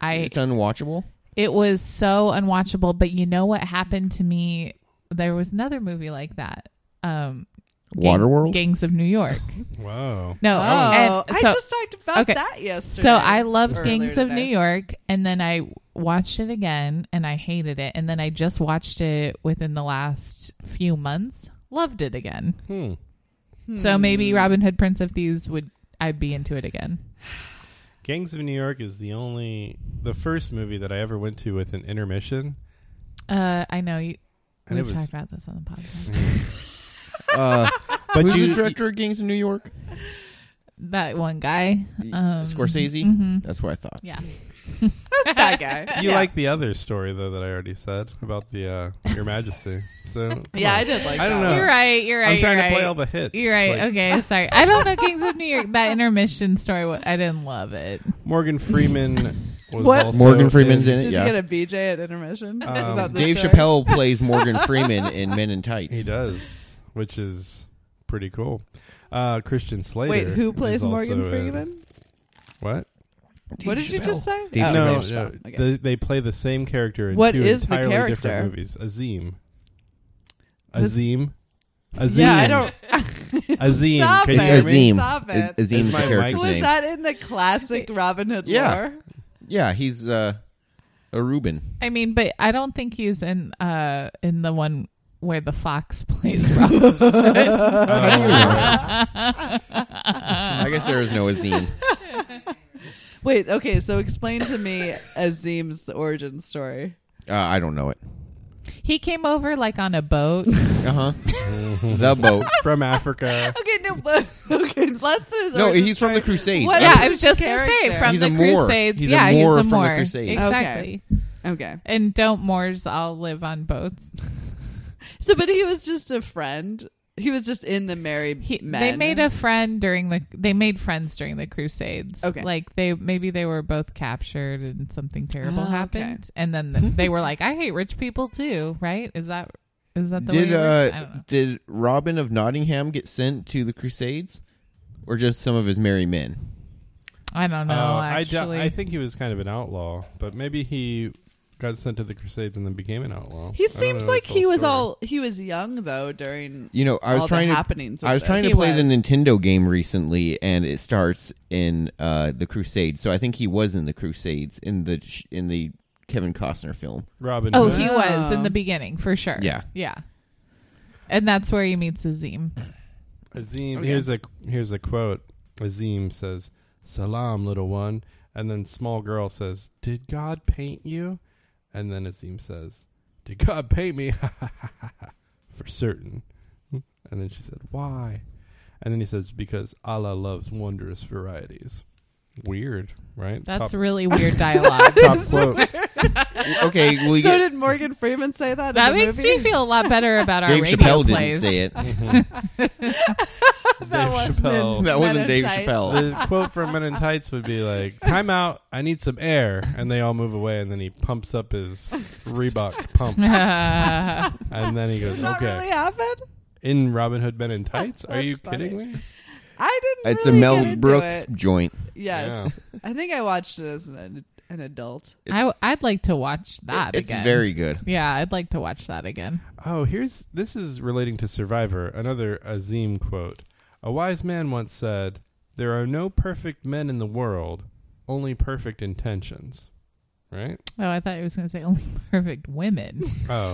It's unwatchable. It was so unwatchable. But you know what happened to me? There was another movie like that. Waterworld? Gangs of New York. Wow. No, Oh, and I so- just talked about okay. that yesterday. So I loved Earlier Gangs of today. New York, and then I watched it again, and I hated it, and then I just watched it within the last few months. Loved it again. So maybe Robin Hood, Prince of Thieves I'd be into it again. Gangs of New York is the first movie that I ever went to with an intermission. I know you. And We've it was- talked about this on the podcast. But Who's you- the director of Gangs of New York? That one guy. Scorsese? mhm. That's what I thought. Yeah. that guy. You Yeah. like the other story though that I already said about the Your Majesty. So come Yeah, on. I did like I that. don't know. You're right. You're right. I'm trying you're to right. play all the hits. You're right. Like, Okay, sorry. I don't know Gangs of New York. That intermission story, I didn't love it. Morgan Freeman was What? also Morgan Freeman's in it? Did Yeah. you get a BJ at intermission? Is that the Dave story? Chappelle plays Morgan Freeman in Men in Tights. He does, which is pretty cool. Christian Slater. Wait, who is plays Morgan also in- Freeman? What? What did you just say? Dave Oh, No, Chappelle. Dave no, Chappelle. Okay. they play the same character in What two is the entirely character? different movies. Azim. This- Azim. Yeah, I don't. Azim. Stop Can you it. hear It's me? Azim. Stop it. Azim's the my character's mic- Was name. that in the classic Robin Hood Yeah. lore? Yeah, he's a Reuben. I mean, but I don't think he's in the one where the fox plays Robin. I guess there is no Azim. Wait, okay, so explain to me Azim's origin story. I don't know it. He came over like on a boat. Uh huh. The boat. From Africa. Okay, no, but okay, less than his No, origin he's from story. the Crusades. What Yeah, is I was his just gonna say character? from He's the a Moor. Crusades. He's a yeah, Moor he's a from the Moor. Crusades. Exactly. Okay. And don't Moors all live on boats? So, but he was just a friend. He was just in the Merry Men. They made a friend they made friends during the Crusades. Okay. Like they were both captured and something terrible Oh, okay. happened. And then they were like, I hate rich people too, right? Is that the way it works? I don't know. Did Robin of Nottingham get sent to the Crusades, or just some of his merry men? I don't know, I actually. think he was kind of an outlaw, but maybe he got sent to the Crusades and then became an outlaw. He I don't seems know like his he whole was story. he was young though during You know, I was all trying the to happenings. Of I was this. trying to He play the was. Nintendo game recently, and it starts in the Crusades. So I think he was in the Crusades in the Kevin Costner film. Robin Oh, Hood. he was in Oh. the beginning for sure. Yeah. Yeah. And that's where he meets Azim. Azim. Okay. Here's a quote. Azim says, "Salam, little one," and then small girl says, "Did God paint you?" And then Azim says, "Did God paint me?" For certain. And then she said, "Why?" And then he says, "Because Allah loves wondrous varieties." Weird, right? That's Top- really weird dialogue. top quote. Okay, well, you So get, did Morgan Freeman say that? That in the makes movie? me feel a lot better about our Dave radio Chappelle plays. didn't say it. Dave wasn't Chappelle. in- That wasn't Men in Dave Tights. Chappelle. The quote from Men in Tights would be like, "Time out, I need some air," and they all move away, and then he pumps up his Reebok pump, and then he goes, Did that "Okay." really happen? In Robin Hood Men in Tights? Are That's you funny. kidding me? I didn't. It's really a get Mel into Brooks it. joint. Yes, I think I watched it as an adult. I'd like to watch that It's again. very good. Yeah, I'd like to watch that again. Oh, this is relating to Survivor. Another Azim quote. A wise man once said, "There are no perfect men in the world, only perfect intentions." Right? Oh, I thought he was going to say only perfect women. Oh.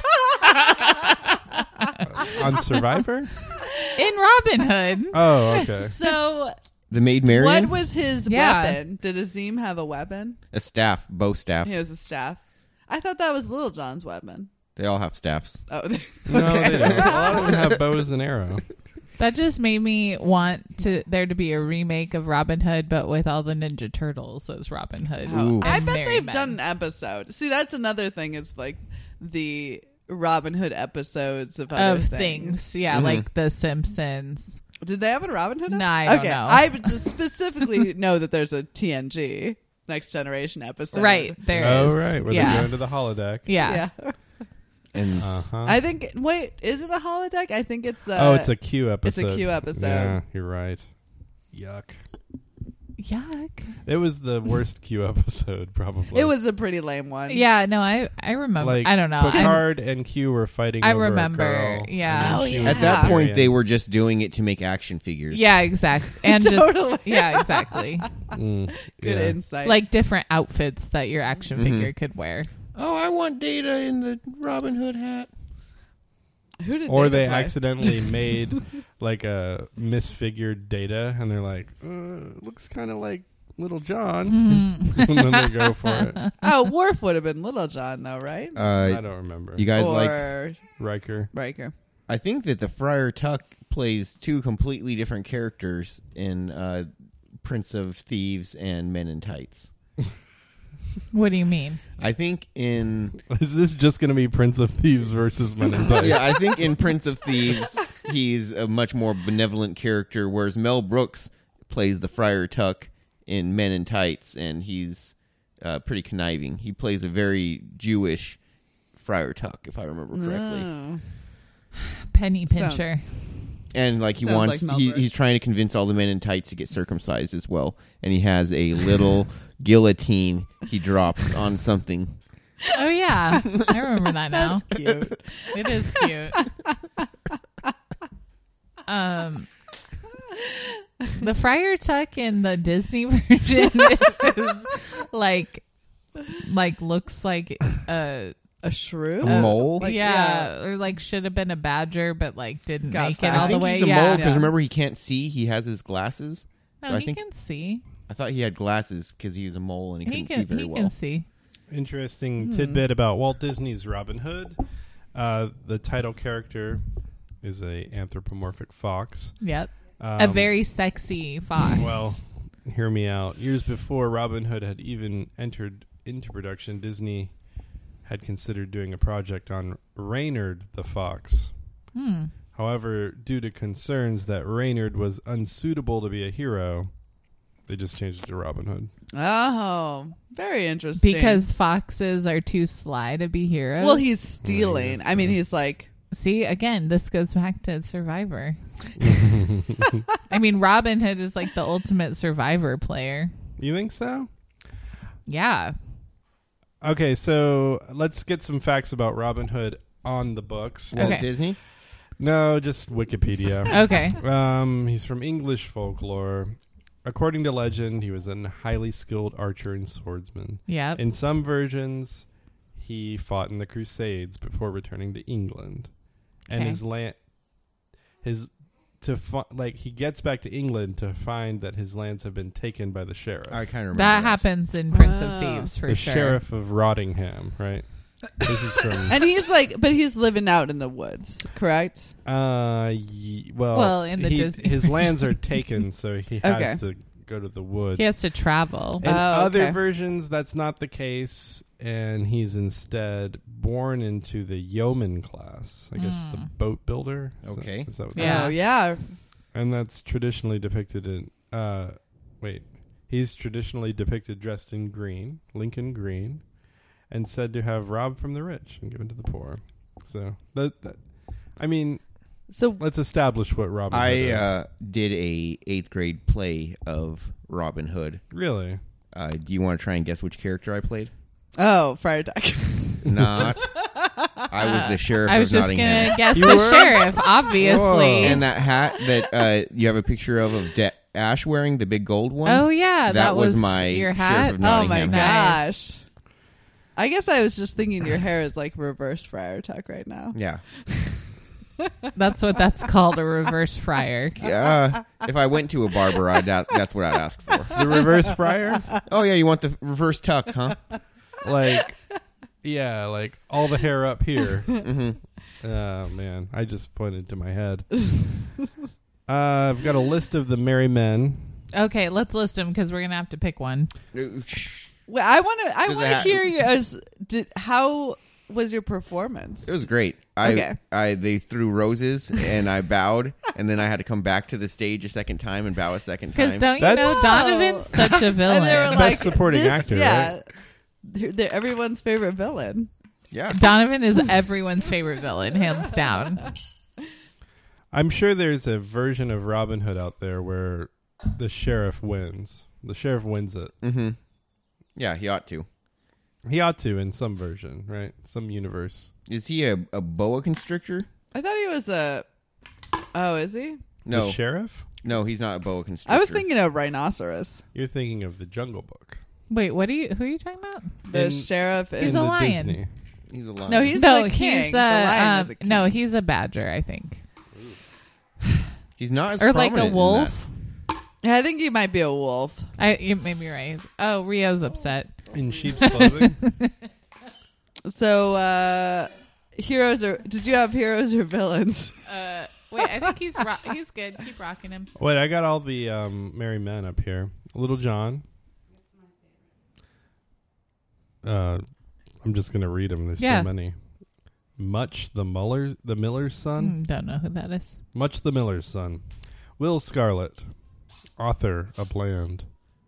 On Survivor? In Robin Hood. Oh, okay. So, The Maid Marian, what was his Yeah. weapon? Did Azim have a weapon? a staff, bow staff. He has a staff. I thought that was Little John's weapon. They all have staffs. Oh, No, they don't. A lot of them have bows and arrow. That just made me want there to be a remake of Robin Hood, but with all the Ninja Turtles as Robin Hood. Ooh. I and bet Merry they've Men. done an episode. See, that's another thing. It's like the Robin Hood episodes of other of things. Yeah, like The Simpsons. Did they have a Robin Hood? No, I don't okay. know. I just specifically know that there's a TNG Next Generation episode. Right, there is. Oh, right. Where yeah. they go into the holodeck. Yeah. Yeah. And Uh-huh. I think. Wait, is it a holodeck? I think it's. Oh, it's a Q episode. Q episode. Yeah, you're right. Yuck. Yuck. It was the worst Q episode, probably. It was a pretty lame one. Yeah, no, I remember. Like, I don't know. Picard and Q were fighting I over remember, a girl. yeah. and Oh, she yeah. was At that Valkyrian. point, they were just doing it to make action figures. Yeah, exactly. And Totally. just yeah, exactly. Good yeah. insight. Like different outfits that your action Mm-hmm. figure could wear. Oh, I want Data in the Robin Hood hat. Who did Or they play? accidentally made like a misfigured Data, and they're like, looks kind of like Little John. Mm-hmm. And then they go for it. Oh, Worf would have been Little John, though, right? I don't remember. You guys like? Or Riker. Riker. I think that the Friar Tuck plays two completely different characters in Prince of Thieves and Men in Tights. What do you mean? I think in Is this just going to be Prince of Thieves versus Men in Tights? yeah, I think in Prince of Thieves he's a much more benevolent character, whereas Mel Brooks plays the Friar Tuck in Men in Tights, and he's pretty conniving. He plays a very Jewish Friar Tuck, if I remember correctly. Oh. Penny pincher. And like he Sounds wants, like Mel Brooks. he's trying to convince all the men in tights to get circumcised as well. And he has a little guillotine he drops on something. Oh yeah, I remember that now. That's cute. It is cute. The Friar Tuck in the Disney version is like looks like a A shrew? A mole? Like, yeah, or like should have been a badger, but like didn't Got make fat. it all I think the way. he's a Yeah, mole because Yeah. remember he can't see. He has his glasses. no, So I he think can see. I thought he had glasses because he was a mole and he He couldn't see can. very He well. can see. Interesting tidbit about Walt Disney's Robin Hood. The title character is a anthropomorphic fox. Yep, a very sexy fox. Well, hear me out. Years before Robin Hood had even entered into production, Disney had considered doing a project on Reynard the fox. However, due to concerns that Reynard was unsuitable to be a hero, they just changed it to Robin Hood. Oh, very interesting. because foxes are too sly to be heroes. well, he's stealing. I mean, he's like, See, again, this goes back to Survivor. I mean, Robin Hood is like the ultimate Survivor player. You think so? Yeah. Okay, so let's get some facts about Robin Hood on the books. Okay. Walt Disney? No, just Wikipedia. Okay. He's from English folklore. According to legend, he was a highly skilled archer and swordsman. Yep. In some versions, he fought in the Crusades before returning to England. And Okay. he gets back to England to find that his lands have been taken by the sheriff. I kind of remember That happens in Prince of Oh. Thieves for the sure. sheriff of Rottingham, right? This is from and he's like, but he's living out in the woods, correct? Well, in the Disney his lands are taken, so he has to go to the woods. He has to travel. In other okay. versions, that's not the case, and he's instead born into the yeoman class. I guess the boat builder. Okay. Is that what Yeah. Oh, yeah. and that's traditionally depicted in. He's traditionally depicted dressed in green, Lincoln green, and said to have robbed from the rich and given to the poor. So I mean, So let's establish what Robin Hood is. I did a 8th grade play of Robin Hood. Really? Do you want to try and guess which character I played? Friar Tuck. Not. I was the sheriff I was of just Nottingham. going to guess You the were? sheriff, obviously. Whoa. And that hat that you have a picture of Ash wearing, the big gold one. Oh, yeah. That was was my your Sheriff hat. of Oh my Nottingham. Nice. gosh. I guess I was just thinking your hair is like reverse Friar Tuck right now. Yeah. That's what that's called, a reverse friar. Yeah. If I went to a barber, that's what I'd ask for. The reverse friar? Oh, yeah, you want the reverse tuck, huh? Like, yeah, like all the hair up here. Mm-hmm. Oh, man. I just pointed to my head. I've got a list of the merry men. Okay, let's list them because we're going to have to pick one. Well, I want Does to it hear yours. How was your performance? It was great. Okay. They threw roses, and I bowed, and then I had to come back to the stage a second time and bow a second time. Because don't you That's- know Donovan's such a villain? And they were Best like, supporting this- actor, Yeah, right? they're everyone's favorite villain. Yeah. Donovan is everyone's favorite villain, hands down. I'm sure there's a version of Robin Hood out there where the sheriff wins. The sheriff wins it. Mm-hmm. Yeah, he ought to. He ought to in some version, right? Some universe. Is he a boa constrictor? I thought he was a. Oh, is he? No. The sheriff? No, he's not a boa constrictor. I was thinking of rhinoceros. You're thinking of the Jungle Book. Wait, who are you talking about? The In- sheriff He's is a the lion. Disney. He's a lion. No, he's No, the king. he's the lion is a king. no, he's a badger, I think, He's not as or like prominent a in that. wolf. Yeah, I think he might be a wolf. You may be right. Oh, Rio's upset. In sheep's clothing? So, heroes are. Did you have heroes or villains? Wait, I think he's good. Keep rocking him. Wait, I got all the merry men up here. Little John. I'm just going to read them. There's Yeah. so many. Much the Miller's son. Don't know who that is. Much the Miller's son. Will Scarlet. Arthur a Bland.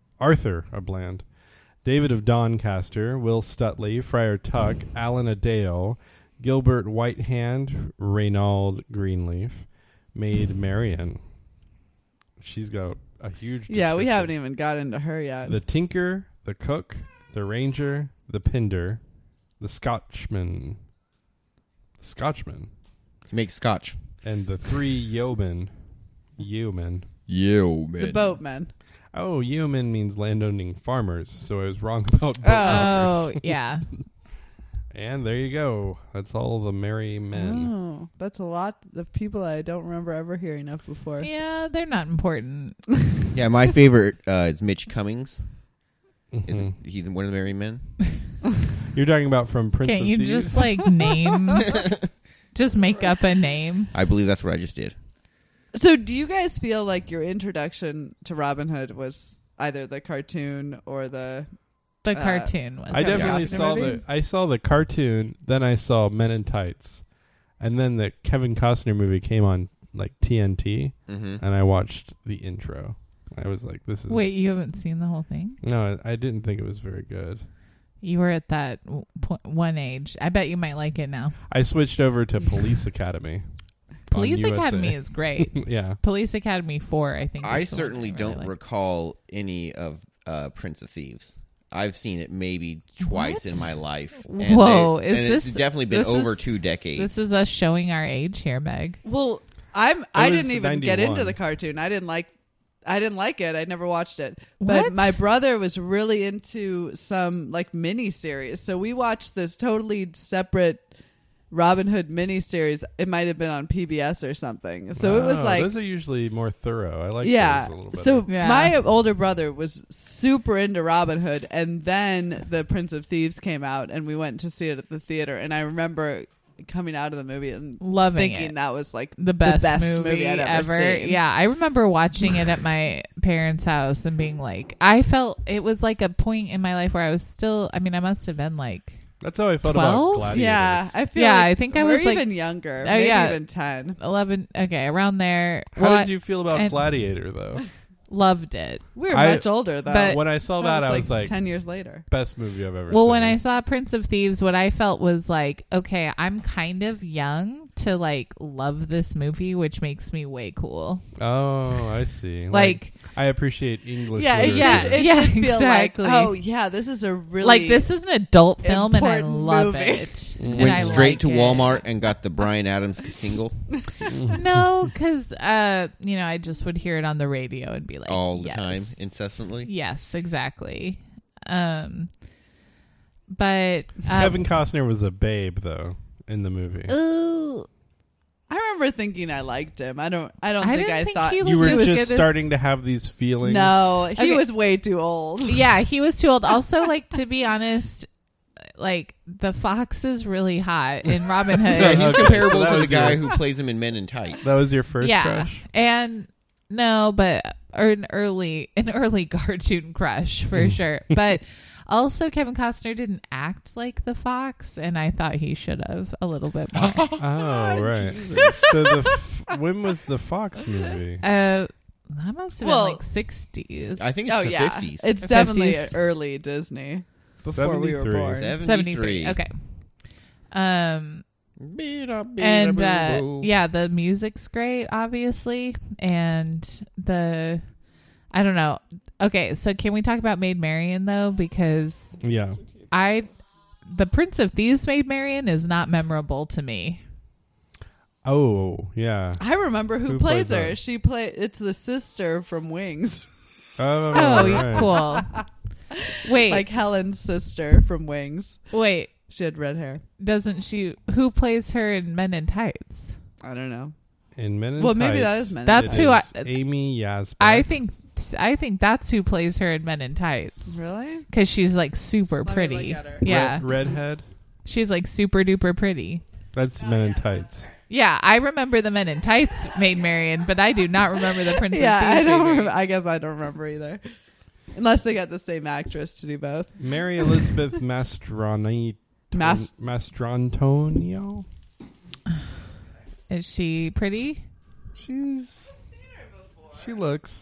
David of Doncaster. Will Stutley. Friar Tuck. Alan Adale. Gilbert Whitehand. Reynald Greenleaf. Maid Marian. She's got a huge Yeah, we description. haven't even got into her yet. The Tinker, the Cook, the Ranger, the Pinder, the Scotchman. He makes scotch. And the 3 yeomen. Yo, man. The boatmen. Oh, yeomen means landowning farmers, so I was wrong about boat Oh, owners. yeah. And there you go. That's all the merry men. Oh, that's a lot of people I don't remember ever hearing of before. Yeah, they're not important. Yeah, my favorite is Mitch Cummings. Mhm. He's one of the merry men. You're talking about from Prince Can't of you Thieves? just like name, just make up a name? I believe that's what I just did. So, do you guys feel like your introduction to Robin Hood was either the cartoon or the? The cartoon was. I definitely Costner saw movie? I saw the cartoon, then I saw Men in Tights, and then the Kevin Costner movie came on like TNT, Mm-hmm. and I watched the intro. I was like, "This is." Wait, you haven't seen the whole thing? No, I didn't think it was very good. You were at that one age. I bet you might like it now. I switched over to Police Academy. Police on Academy USA. is great. Yeah. Police Academy 4, I think. I is the one certainly really don't like. recall any of Prince of Thieves. I've seen it maybe twice What? in my life. Whoa, is and this- it's definitely been this over is- 2 decades. This is us showing our age here, Meg. Well, I was didn't even get 91. into the cartoon. I didn't like it. I never watched it. But What? my brother was really into some like mini series. So we watched this totally separate Robin Hood mini series. It might have been on PBS or something. So it was Oh, like those are usually more thorough. I like yeah. those a little better. So Yeah. my older brother was super into Robin Hood, and then the Prince of Thieves came out, and we went to see it at the theater. And I remember coming out of the movie and Loving thinking it. that was like The best, movie I'd ever seen. Yeah, I remember watching it at my parents' house and being like, I felt it was like a point in my life where I was still, I mean, I must have been like, That's how I felt 12? about Gladiator. Yeah, I feel. Yeah, like I think I we're was, like- even younger. Oh, Maybe yeah. even 10. 11, okay, around there. How Well, did you feel about and- Gladiator, though? Loved it. We were I- much older though. But- When I saw that, I was like, 10 years later. best movie I've ever Well, seen. when I saw Prince of Thieves, what I felt was like, okay, I'm kind of young to like love this movie, which makes me way cool. Oh, I see. Like, I appreciate English Yeah, it literature. Yeah, did. It yeah, did feel exactly. like, oh yeah, this is a really like this is an adult film, and I important love movie. it. And Went I straight like to it. Walmart and got the Bryan Adams single No, because I just would hear it on the radio and be like, all the yes. time, incessantly. Yes, exactly. But Kevin Costner was a babe, though, in the movie. ooh, I remember thinking I liked him. I don't I think didn't I think thought he You were looked as good just as- starting to have these feelings. No, he Okay. was way too old. yeah, he was too old. Also, like, to be honest, like the fox is really hot in Robin Hood. Yeah, he's Okay, comparable so that to the was guy your- who plays him in Men in Tights. That was your first yeah, crush? and no, but or an early cartoon crush for sure. But also, Kevin Costner didn't act like the fox, and I thought he should have a little bit more. Oh, right. So when was the Fox movie? That must have Well, been like 60s. I think it's Oh the yeah, 50s. it's Or definitely 50s. early Disney before we were 73. born. 73. Okay. And And yeah, the music's great, obviously, and I don't know. Okay, so can we talk about Maid Marian though? Because Yeah. the Prince of Thieves Maid Marian is not memorable to me. Oh, yeah. I remember who Who plays plays her. that? It's the sister from Wings. Oh, Oh, right. cool. Wait, Like Helen's sister from Wings. wait. She had red hair. Doesn't she? Who plays her in Men in Tights? I don't know. In Men in Well, maybe that Tights, is Men in That's it who is Amy Yasbeck. I think that's who plays her in Men in Tights Really? because she's like super Let me pretty. look at her. Yeah, Redhead. she's like super duper pretty. That's Men in Tights. Yeah, I remember the Men in Tights Maid Marian, but I do not remember the Prince Yeah, of I Thieves don't Maid Marian. remember. I guess I don't remember either. Unless they got the same actress to do both. Mary Elizabeth Mastrantonio. Is she pretty? She looks.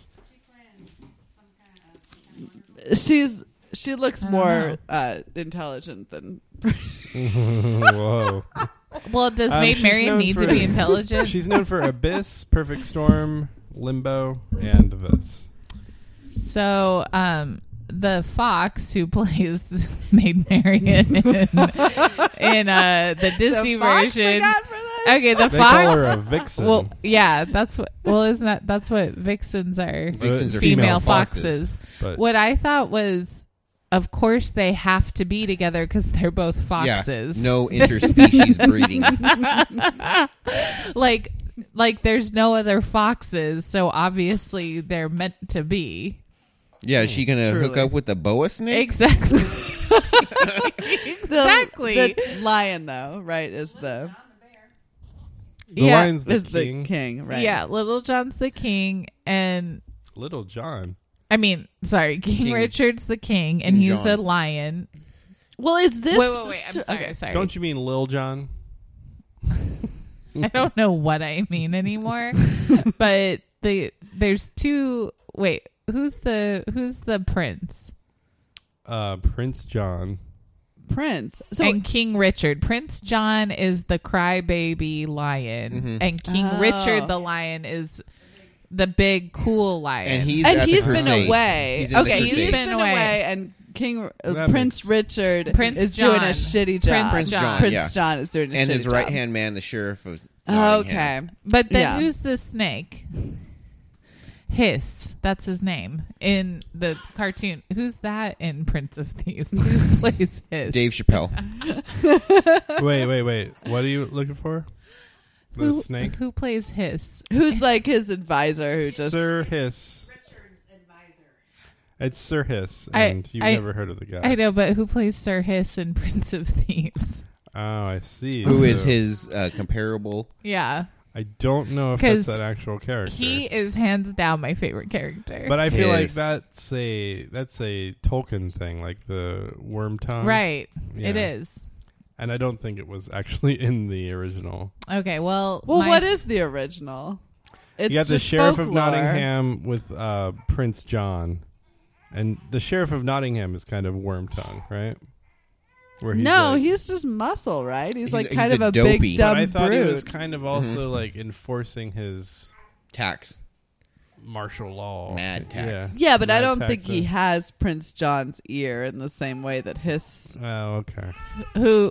She looks I don't more intelligent than. Whoa. Well, does She's Maid Marian known need for- to be intelligent? She's known for Abyss, Perfect Storm, Limbo, and this. So, the fox who plays Maid Marian in the Disney The fox they version. got for this? Okay, the They call her fox. a vixen. Well, yeah, that's what. Well, that's what vixens are? Vixens are Female female foxes. but What I thought was, of course, they have to be together because they're both foxes. Yeah, no interspecies breeding. like there's no other foxes, so obviously they're meant to be. Yeah, is she gonna hook Truly. up with the boa snake? Exactly. Exactly. The lion, though, right, is the the lion's the is king. the king, right? Yeah, Little John's the king, and Little John. I mean, sorry, King Richard's the king, and King he's John. a lion. Well, is this? Wait, I'm sorry, Okay. sorry. Don't you mean Lil John? I don't know what I mean anymore. But there's two. Wait, who's the prince? Prince John. Prince. So And King Richard. Prince John is the crybaby lion, and King Oh. Richard the lion is the big cool lion. And he's and at the he's been Crusades. away. He's in the Okay, Crusades. he's Crusades. been away, and King That Prince makes- Richard Prince is doing a John. shitty job. Prince John. Prince yeah. John is doing a And shitty his job. right hand man, the sheriff of Oh, Nottingham. okay. But then Yeah. who's the snake? Hiss. That's his name in the cartoon. Who's that in Prince of Thieves? Who plays Hiss? Dave Chappelle. Wait. What are you looking for? The Who, snake? who plays Hiss? Who's like his advisor who just Sir Hiss. Richard's advisor. It's Sir Hiss, I- and you've I- never heard of the guy. I know, but who plays Sir Hiss in Prince of Thieves? Oh, I see. Who is So, his comparable? Yeah, I don't know if 'Cause that's that actual character. he is hands down my favorite character. But I feel like Hiss. that's a Tolkien thing, like the worm tongue. right, Yeah. it is. And I don't think it was actually in the original. Okay, well, what is the original? It's You got the just Sheriff of folklore. Nottingham with Prince John. And the Sheriff of Nottingham is kind of worm tongue, right? Where He's just muscle, right? He's like He's kind a of a dopey. big But dumb I thought brute. he was kind of also like enforcing his Tax. martial law. Mad tax. Yeah, but I Mad don't think tax, he has Prince John's ear in the same way that his Oh, okay. who?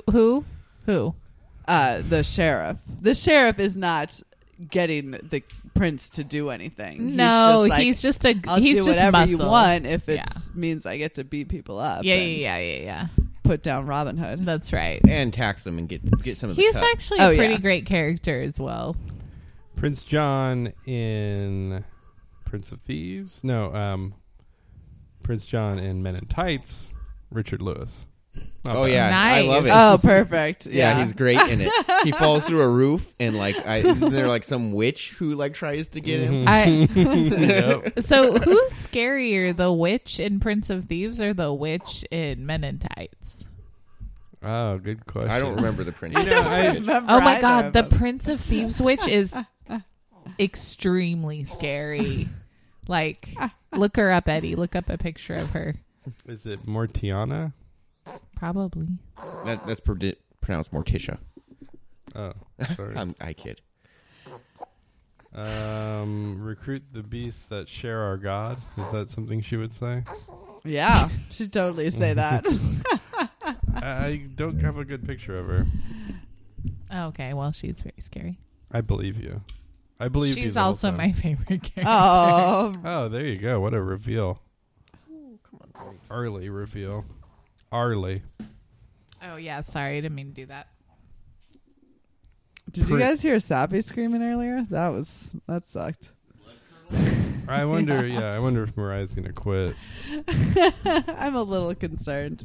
the sheriff. The sheriff is not getting the prince to do anything. No, he's just, like, he's just a I'll he's do just whatever muscle. you want if it Yeah. means I get to beat people up. Yeah, and yeah. Put down Robin Hood. That's right. And tax them and get some of the He's cut. actually Oh, a pretty yeah. great character as well. Prince John in Prince of Thieves? No, Prince John in Men in Tights, Richard Lewis. Not Oh bad. yeah, I Nice. love it. Oh, perfect. Yeah, he's great in it. He falls through a roof, and like, isn't there like some witch who like tries to get him? Yep. So who's scarier, the witch in Prince of Thieves or the witch in Men in Tights? Oh, good question. I don't remember the prince. You know, I- Remember Oh my either god, of the them. Prince of Thieves witch is extremely scary. Like, look her up, Eddie. Look up a picture of her. Is it Mortiana? Probably. That's pronounced Morticia. Oh, sorry. I kid. Recruit the beasts that share our God. Is that something she would say? Yeah, she'd totally say that. I don't have a good picture of her. Okay, well, she's very scary. I believe you. I believe you. She's the whole also time. my favorite character. Oh, Oh, there you go. What a reveal. Early reveal. Arlie. Oh, yeah, sorry. I didn't mean to do that. did you guys hear Sappy screaming earlier? That sucked. I wonder if Mariah's going to quit. I'm a little concerned.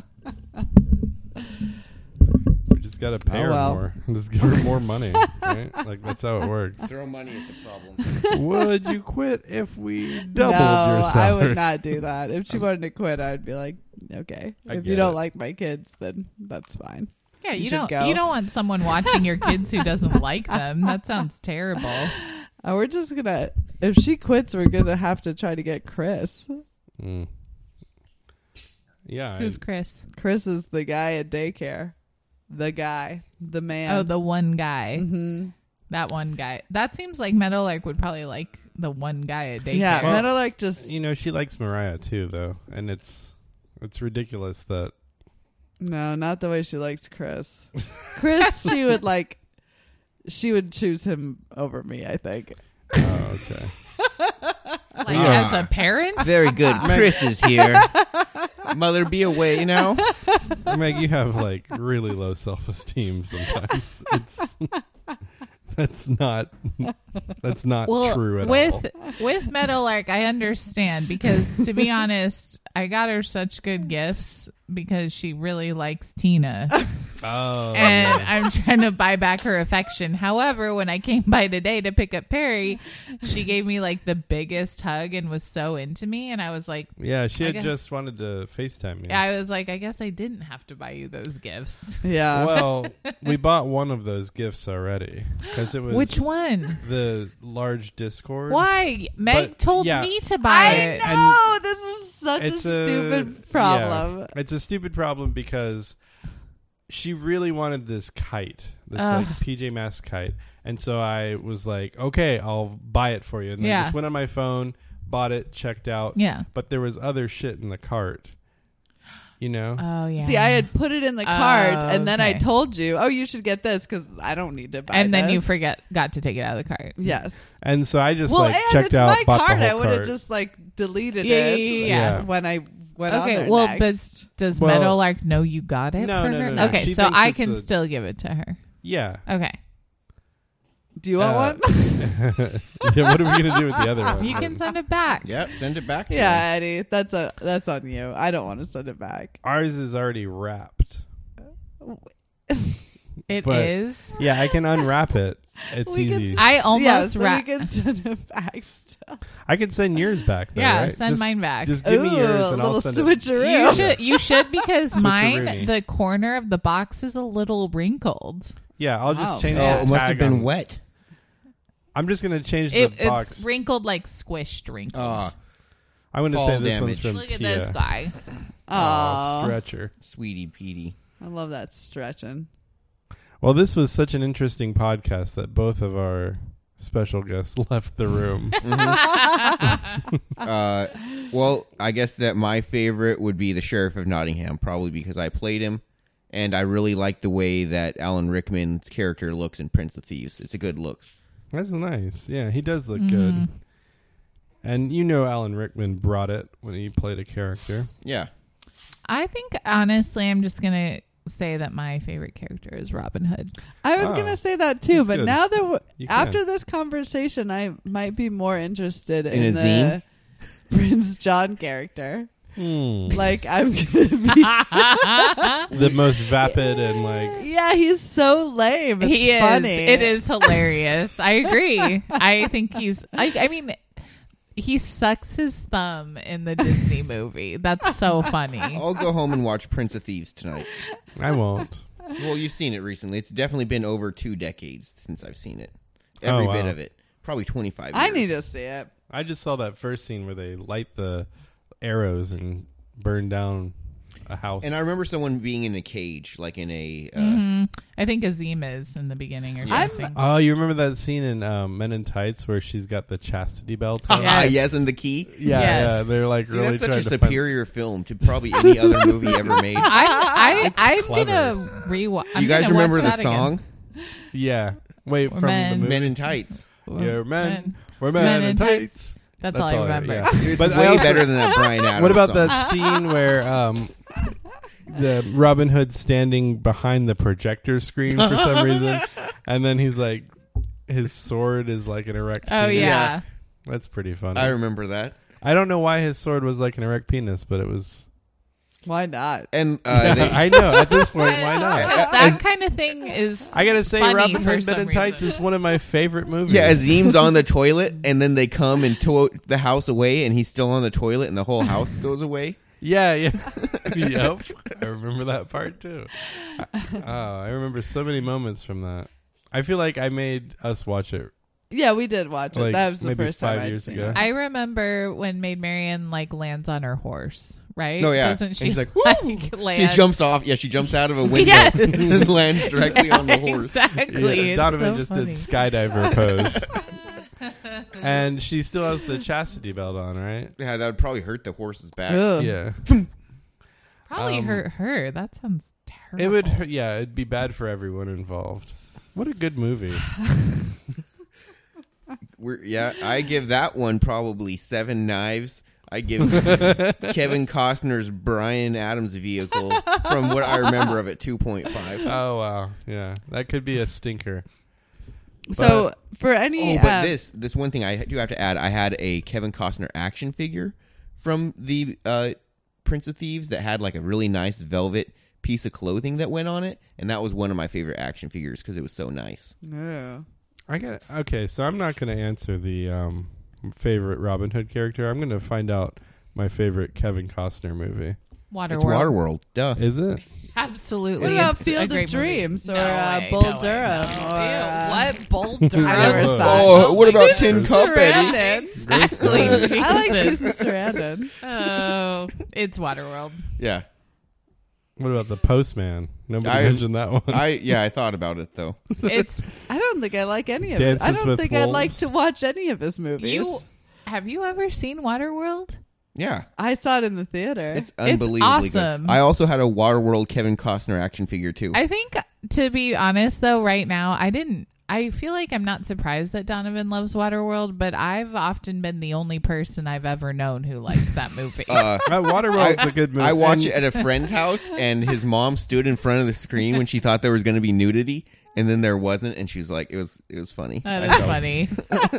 We just got to pay her well. more. Just give her more money, right? Like, that's how it works. Throw money at the problem. Would you quit if we doubled No, your I salary? would not do that. If she wanted to quit, I'd be like, okay. I If get you don't it. like my kids, then that's fine. Yeah, You you should don't go. you don't want someone watching your kids who doesn't like them. That sounds terrible. We're just gonna. If she quits, we're gonna have to try to get Chris. Mm. Yeah. Who's Chris? Chris is the guy at daycare. The guy, the man. Oh, the one guy. hmm That one guy. That seems like Meadowlark would probably like the one guy at daycare. Yeah, Well, Meadowlark just. she likes Mariah too, though, and it's ridiculous that. No, not the way she likes Chris. Chris, she would like. She would choose him over me, I think. Oh, okay. Like Ah. as a parent? Very good. Chris is here. Mother, be away now. Meg, you have like really low self-esteem sometimes. That's not Well, true at all. with Meadowlark, I understand because to be honest, I got her such good gifts because she really likes Tina. Oh, And I'm trying to buy back her affection. However, when I came by today to pick up Perry, she gave me like the biggest hug and was so into me. And I was like, yeah, she I had guess- just wanted to FaceTime you. I was like, I guess I didn't have to buy you those gifts. Yeah. Well, we bought one of those gifts already because it was Which one? the large Discord. Why? Meg But, told yeah. me to buy it. know. This is such a It's stupid problem. yeah, it's a stupid problem because she really wanted this kite, this Ugh. like PJ Masks kite, and so I was like, okay, I'll buy it for you. And then Yeah. just went on my phone, bought it, checked out. Yeah. But there was other shit in the cart. You know? Oh, yeah. See, I had put it in the cart, Oh, and then I okay. told you, "Oh, you should get this because I don't need to buy." and then you this." got to take it out of the cart. Yes. And so I just Well, like and checked it's out, my bought cart. the I whole would have cart. just like deleted Yeah, it. yeah. When I went on Okay, there well, next. but does Well- Meadowlark know you got it No, for no, her? no, no. Okay, She so thinks I it's can a- still give it to her. Yeah. Okay. Do you want one? Yeah, what are we gonna do with the other one? You can send it back. Yeah, send it back to Yeah, him. Eddie, that's on you. I don't want to send it back. Ours is already wrapped. It But- is. Yeah, I can unwrap it. It's We can easy. I almost yeah, so we wrapped. can send it back still. I can send yours back. Though, Yeah, right? send Just- mine back. Just give me Ooh, yours a and I'll little send it. switcheroo. You should because mine, Switcheroony. the corner of the box is a little wrinkled. Yeah, I'll just Wow. change Oh, the it must have tag been on- wet. I'm just gonna change the box. It's wrinkled, like squished wrinkled. I'm gonna fall say this damage. one's from Look at Tia. this guy. Aw, stretcher. Sweetie Petey. I love that stretching. Well, this was such an interesting podcast that both of our special guests left the room. Well, I guess that my favorite would be the Sheriff of Nottingham, probably because I played him, and I really like the way that Alan Rickman's character looks in Prince of Thieves. It's a good look. That's nice. Yeah, he does look good. And you know Alan Rickman brought it when he played a character. Yeah. I think, honestly, I'm just going to say that my favorite character is Robin Hood. I was Oh, gonna say that too, that's but good. now that You can. after this conversation, I might be more interested In in a the zine? Prince John character. Hmm. Like I'm gonna be. The most vapid and like Yeah, he's so lame. It's He is. funny. It is hilarious. I agree. I think I mean, he sucks his thumb in the Disney movie. That's so funny. I'll go home and watch Prince of Thieves tonight. I won't. Well, you've seen it recently. It's definitely been over 2 decades since I've seen it. Oh, Every wow. bit of it. Probably 25 years. I need to see it. I just saw that first scene where they light the arrows and burn down. a house. And I remember someone being in a cage, like in a. I think Azim is in the beginning or I'm- something. Oh, you remember that scene in Men in Tights where she's got the chastity belt on? Yes. Yes, and the key. Yeah, Yes. yeah. They're like See, really that's such trying a to find- superior film to probably any other movie ever made. I'm clever. gonna rewatch. You guys remember the song Yeah. Wait, We're from men. the movie. "Men in Tights"? You're men. We're men in tights. That's all I remember. Yeah. It's But I way also- better than that Bryan Adams. What about song. that scene where the Robin Hood's standing behind the projector screen for some reason, and then he's like, his sword is like an erect. Oh penis? yeah. That's pretty funny. I remember that. I don't know why his sword was like an erect penis, but it was. Why not? And I know. At this point, why not? Because that kind of thing is. I gotta say, funny Robin for Hood some Men in Tights reason. is one of my favorite movies. yeah, Azim's on the toilet, and then they come and tow the house away, and he's still on the toilet, and the whole house goes away. Yeah. Yep. I remember that part too. I remember so many moments from that. I feel like I made us watch it. Yeah, we did watch it. Like, That was the maybe first 5 time I'd years seen ago. it. I remember when Maid Marian like lands on her horse, right? No, yeah. Doesn't And she she's like, like, "Woo!" land? She jumps off. Yeah, she jumps out of a window Yes. and lands directly on the horse. Exactly. Yeah, It's Donovan so just funny. did skydiver pose. And she still has the chastity belt on, right? Yeah, that would probably hurt the horse's back. Ugh. Yeah. Probably hurt her. That sounds terrible. It would hurt, yeah, it'd be bad for everyone involved. What a good movie. I give that one probably 7 knives. I give Kevin Costner's Bryan Adams vehicle, from what I remember of it, 2.5. Oh, wow. Yeah. That could be a stinker. So for any, Oh, but this one thing I do have to add, I had a Kevin Costner action figure from the Prince of Thieves that had like a really nice velvet piece of clothing that went on it, and that was one of my favorite action figures because it was so nice. Ugh. Okay, so I'm not going to answer the favorite Robin Hood character. I'm going to find out my favorite Kevin Costner movie. Waterworld. It's Waterworld, duh. Is it? Absolutely. What about It's a Field of great movie. Dreams or No way, Bull no way, Durham? no. Or, Ew, what? Bull Durham? I never Oh. saw it. Oh, what about my Tin goodness. Cup, Eddie? Sarandon. Exactly. I like Jesus. Susan Sarandon. Oh, it's Waterworld. Yeah. What about The Postman? Nobody I- mentioned that one. I thought about it though. It's I don't think I like any of it. Dances I don't with think I'd Wolves. like to watch any of his movies. you. Have you ever seen Waterworld? Yeah. I saw it in the theater. It's unbelievably awesome. good. I also had a Waterworld Kevin Costner action figure too. I think, to be honest, though, right now, I feel like I'm not surprised that Donovan loves Waterworld, but I've often been the only person I've ever known who likes that movie. Waterworld's a good movie. I watched And- it at a friend's house, and his mom stood in front of the screen when she thought there was going to be nudity, and then there wasn't, and she was like, "It was funny." That I is felt- funny.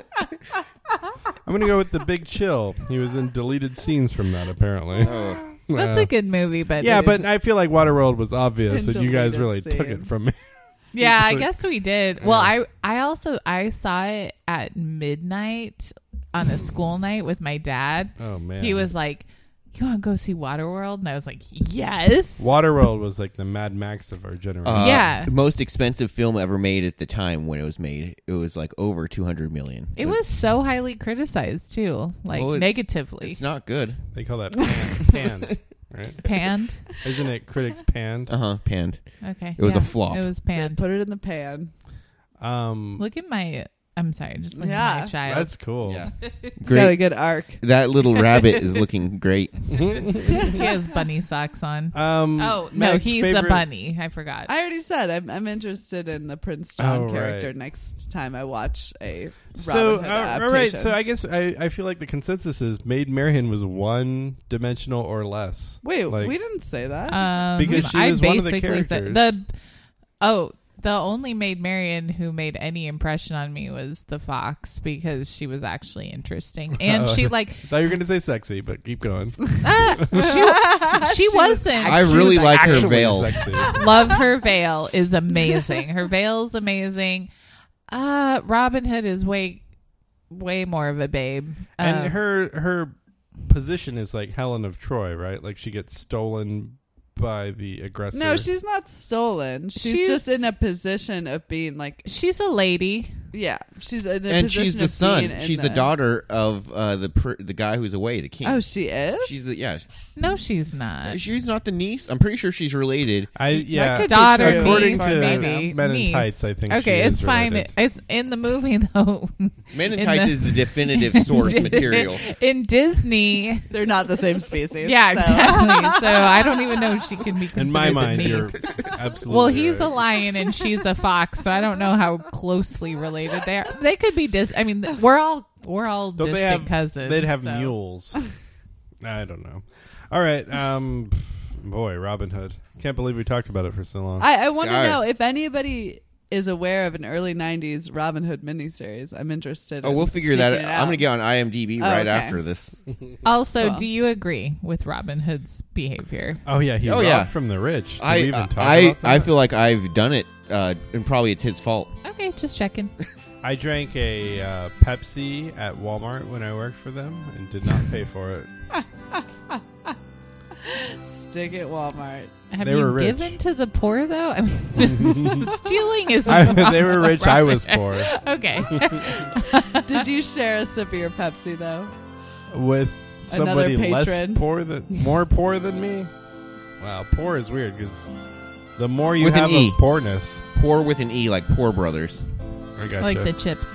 I'm going to go with The Big Chill. He was in deleted scenes from that, apparently. Oh. That's a good movie, but Yeah, it but isn't- I feel like Waterworld was obvious, In and you guys deleted really took it scenes. from me. yeah, I But- guess we did. Well, I saw it at midnight on a school night with my dad. Oh, man. He was like, "You want to go see Waterworld?" And I was like, "Yes." Waterworld was like the Mad Max of our generation. Yeah. The most expensive film ever made at the time when it was made. It was like over $200 million. It was so highly criticized too, like Well, it's- negatively. It's not good. They call that panned, right? Panned. Isn't it critics panned? Panned. Okay. It was a yeah, flop. It was panned. Put it in the pan. Look at my. I'm sorry. Just look Yeah. at my child. That's cool. Yeah. It's got a Great. good arc. That little rabbit is looking great. He has bunny socks on. Oh no, Meg, he's favorite- a bunny. I forgot. I already said I'm interested in the Prince John Oh, character right. next time I watch a Robin So, Hood all right. adaptation. So I guess I feel like the consensus is Maid Marian was one-dimensional or less. Wait, like- we didn't say that. Because she I was one of the basically said characters. the only Maid Marian who made any impression on me was the fox because she was actually interesting and she like I thought you were going to say sexy, but keep going. she wasn't. I really like her Actually veil. Sexy. Love her veil is amazing. Her veil is amazing. Robin Hood is way more of a babe. And her position is like Helen of Troy, right? Like she gets stolen by the aggressor. No, she's not stolen. She's She's- just in a position of being like she's a lady. Yeah, she's in a And position she's the of son. being in She's the daughter of the guy who's away, the king. Oh, she is. She's the No, she's not. She's not the niece. I'm pretty sure she's related. That could be Daughter, true, according as far as to I know. maybe. Men in niece. Tights, I think. Okay, she it's is fine. related. It's in the movie though. Men in In Tights the- is the definitive source material. In Disney. They're not the same species. Yeah, so. exactly. So I don't even know if she can be considered In my the mind, niece. you're absolutely. Well, he's right. a lion and she's a fox, so I don't know how closely related they are. They could be I mean, we're all Don't distant they have cousins. They'd have so. mules. I don't know. All right, boy, Robin Hood. Can't believe we talked about it for so long. I want to God. know if anybody is aware of an early '90s Robin Hood miniseries. I'm interested. Oh, in we'll figure that out. seeking it I'm going to get on IMDb right okay. after this. Also, Cool. do you agree with Robin Hood's behavior? Oh yeah, he Oh, robbed yeah. from the rich. Did we I even talk about I that? feel like I've done it, and probably it's his fault. Okay, just checking. I drank a Pepsi at Walmart when I worked for them and did not pay for it. Stick at Walmart. Have They you were rich. given to the poor though? I mean, stealing is. They were rich. I was poor. Okay. Did you share a sip of your Pepsi though? With Another somebody less patron. more poor than me. Wow, poor is weird because the more you With an have E. of poorness, Poor with an E, like Poor Brothers. I gotcha. Like the chips.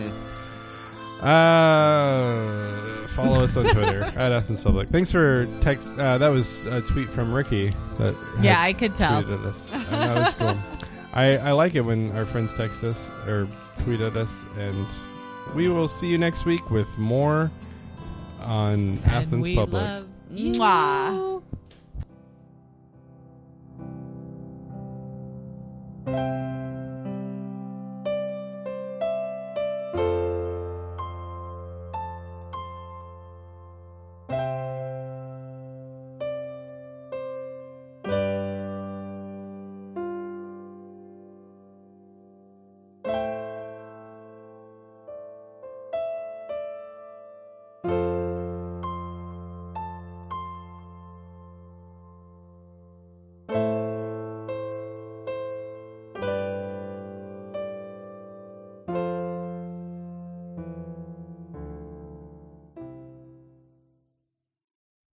Follow us on Twitter at Athens Public. Thanks for text. That was a tweet from Ricky. That Yeah, had I could tell. tweeted us. And that was cool. I like it when our friends text us or tweet at us, and we will see you next week with more on And Athens we Public. love you. Mwah.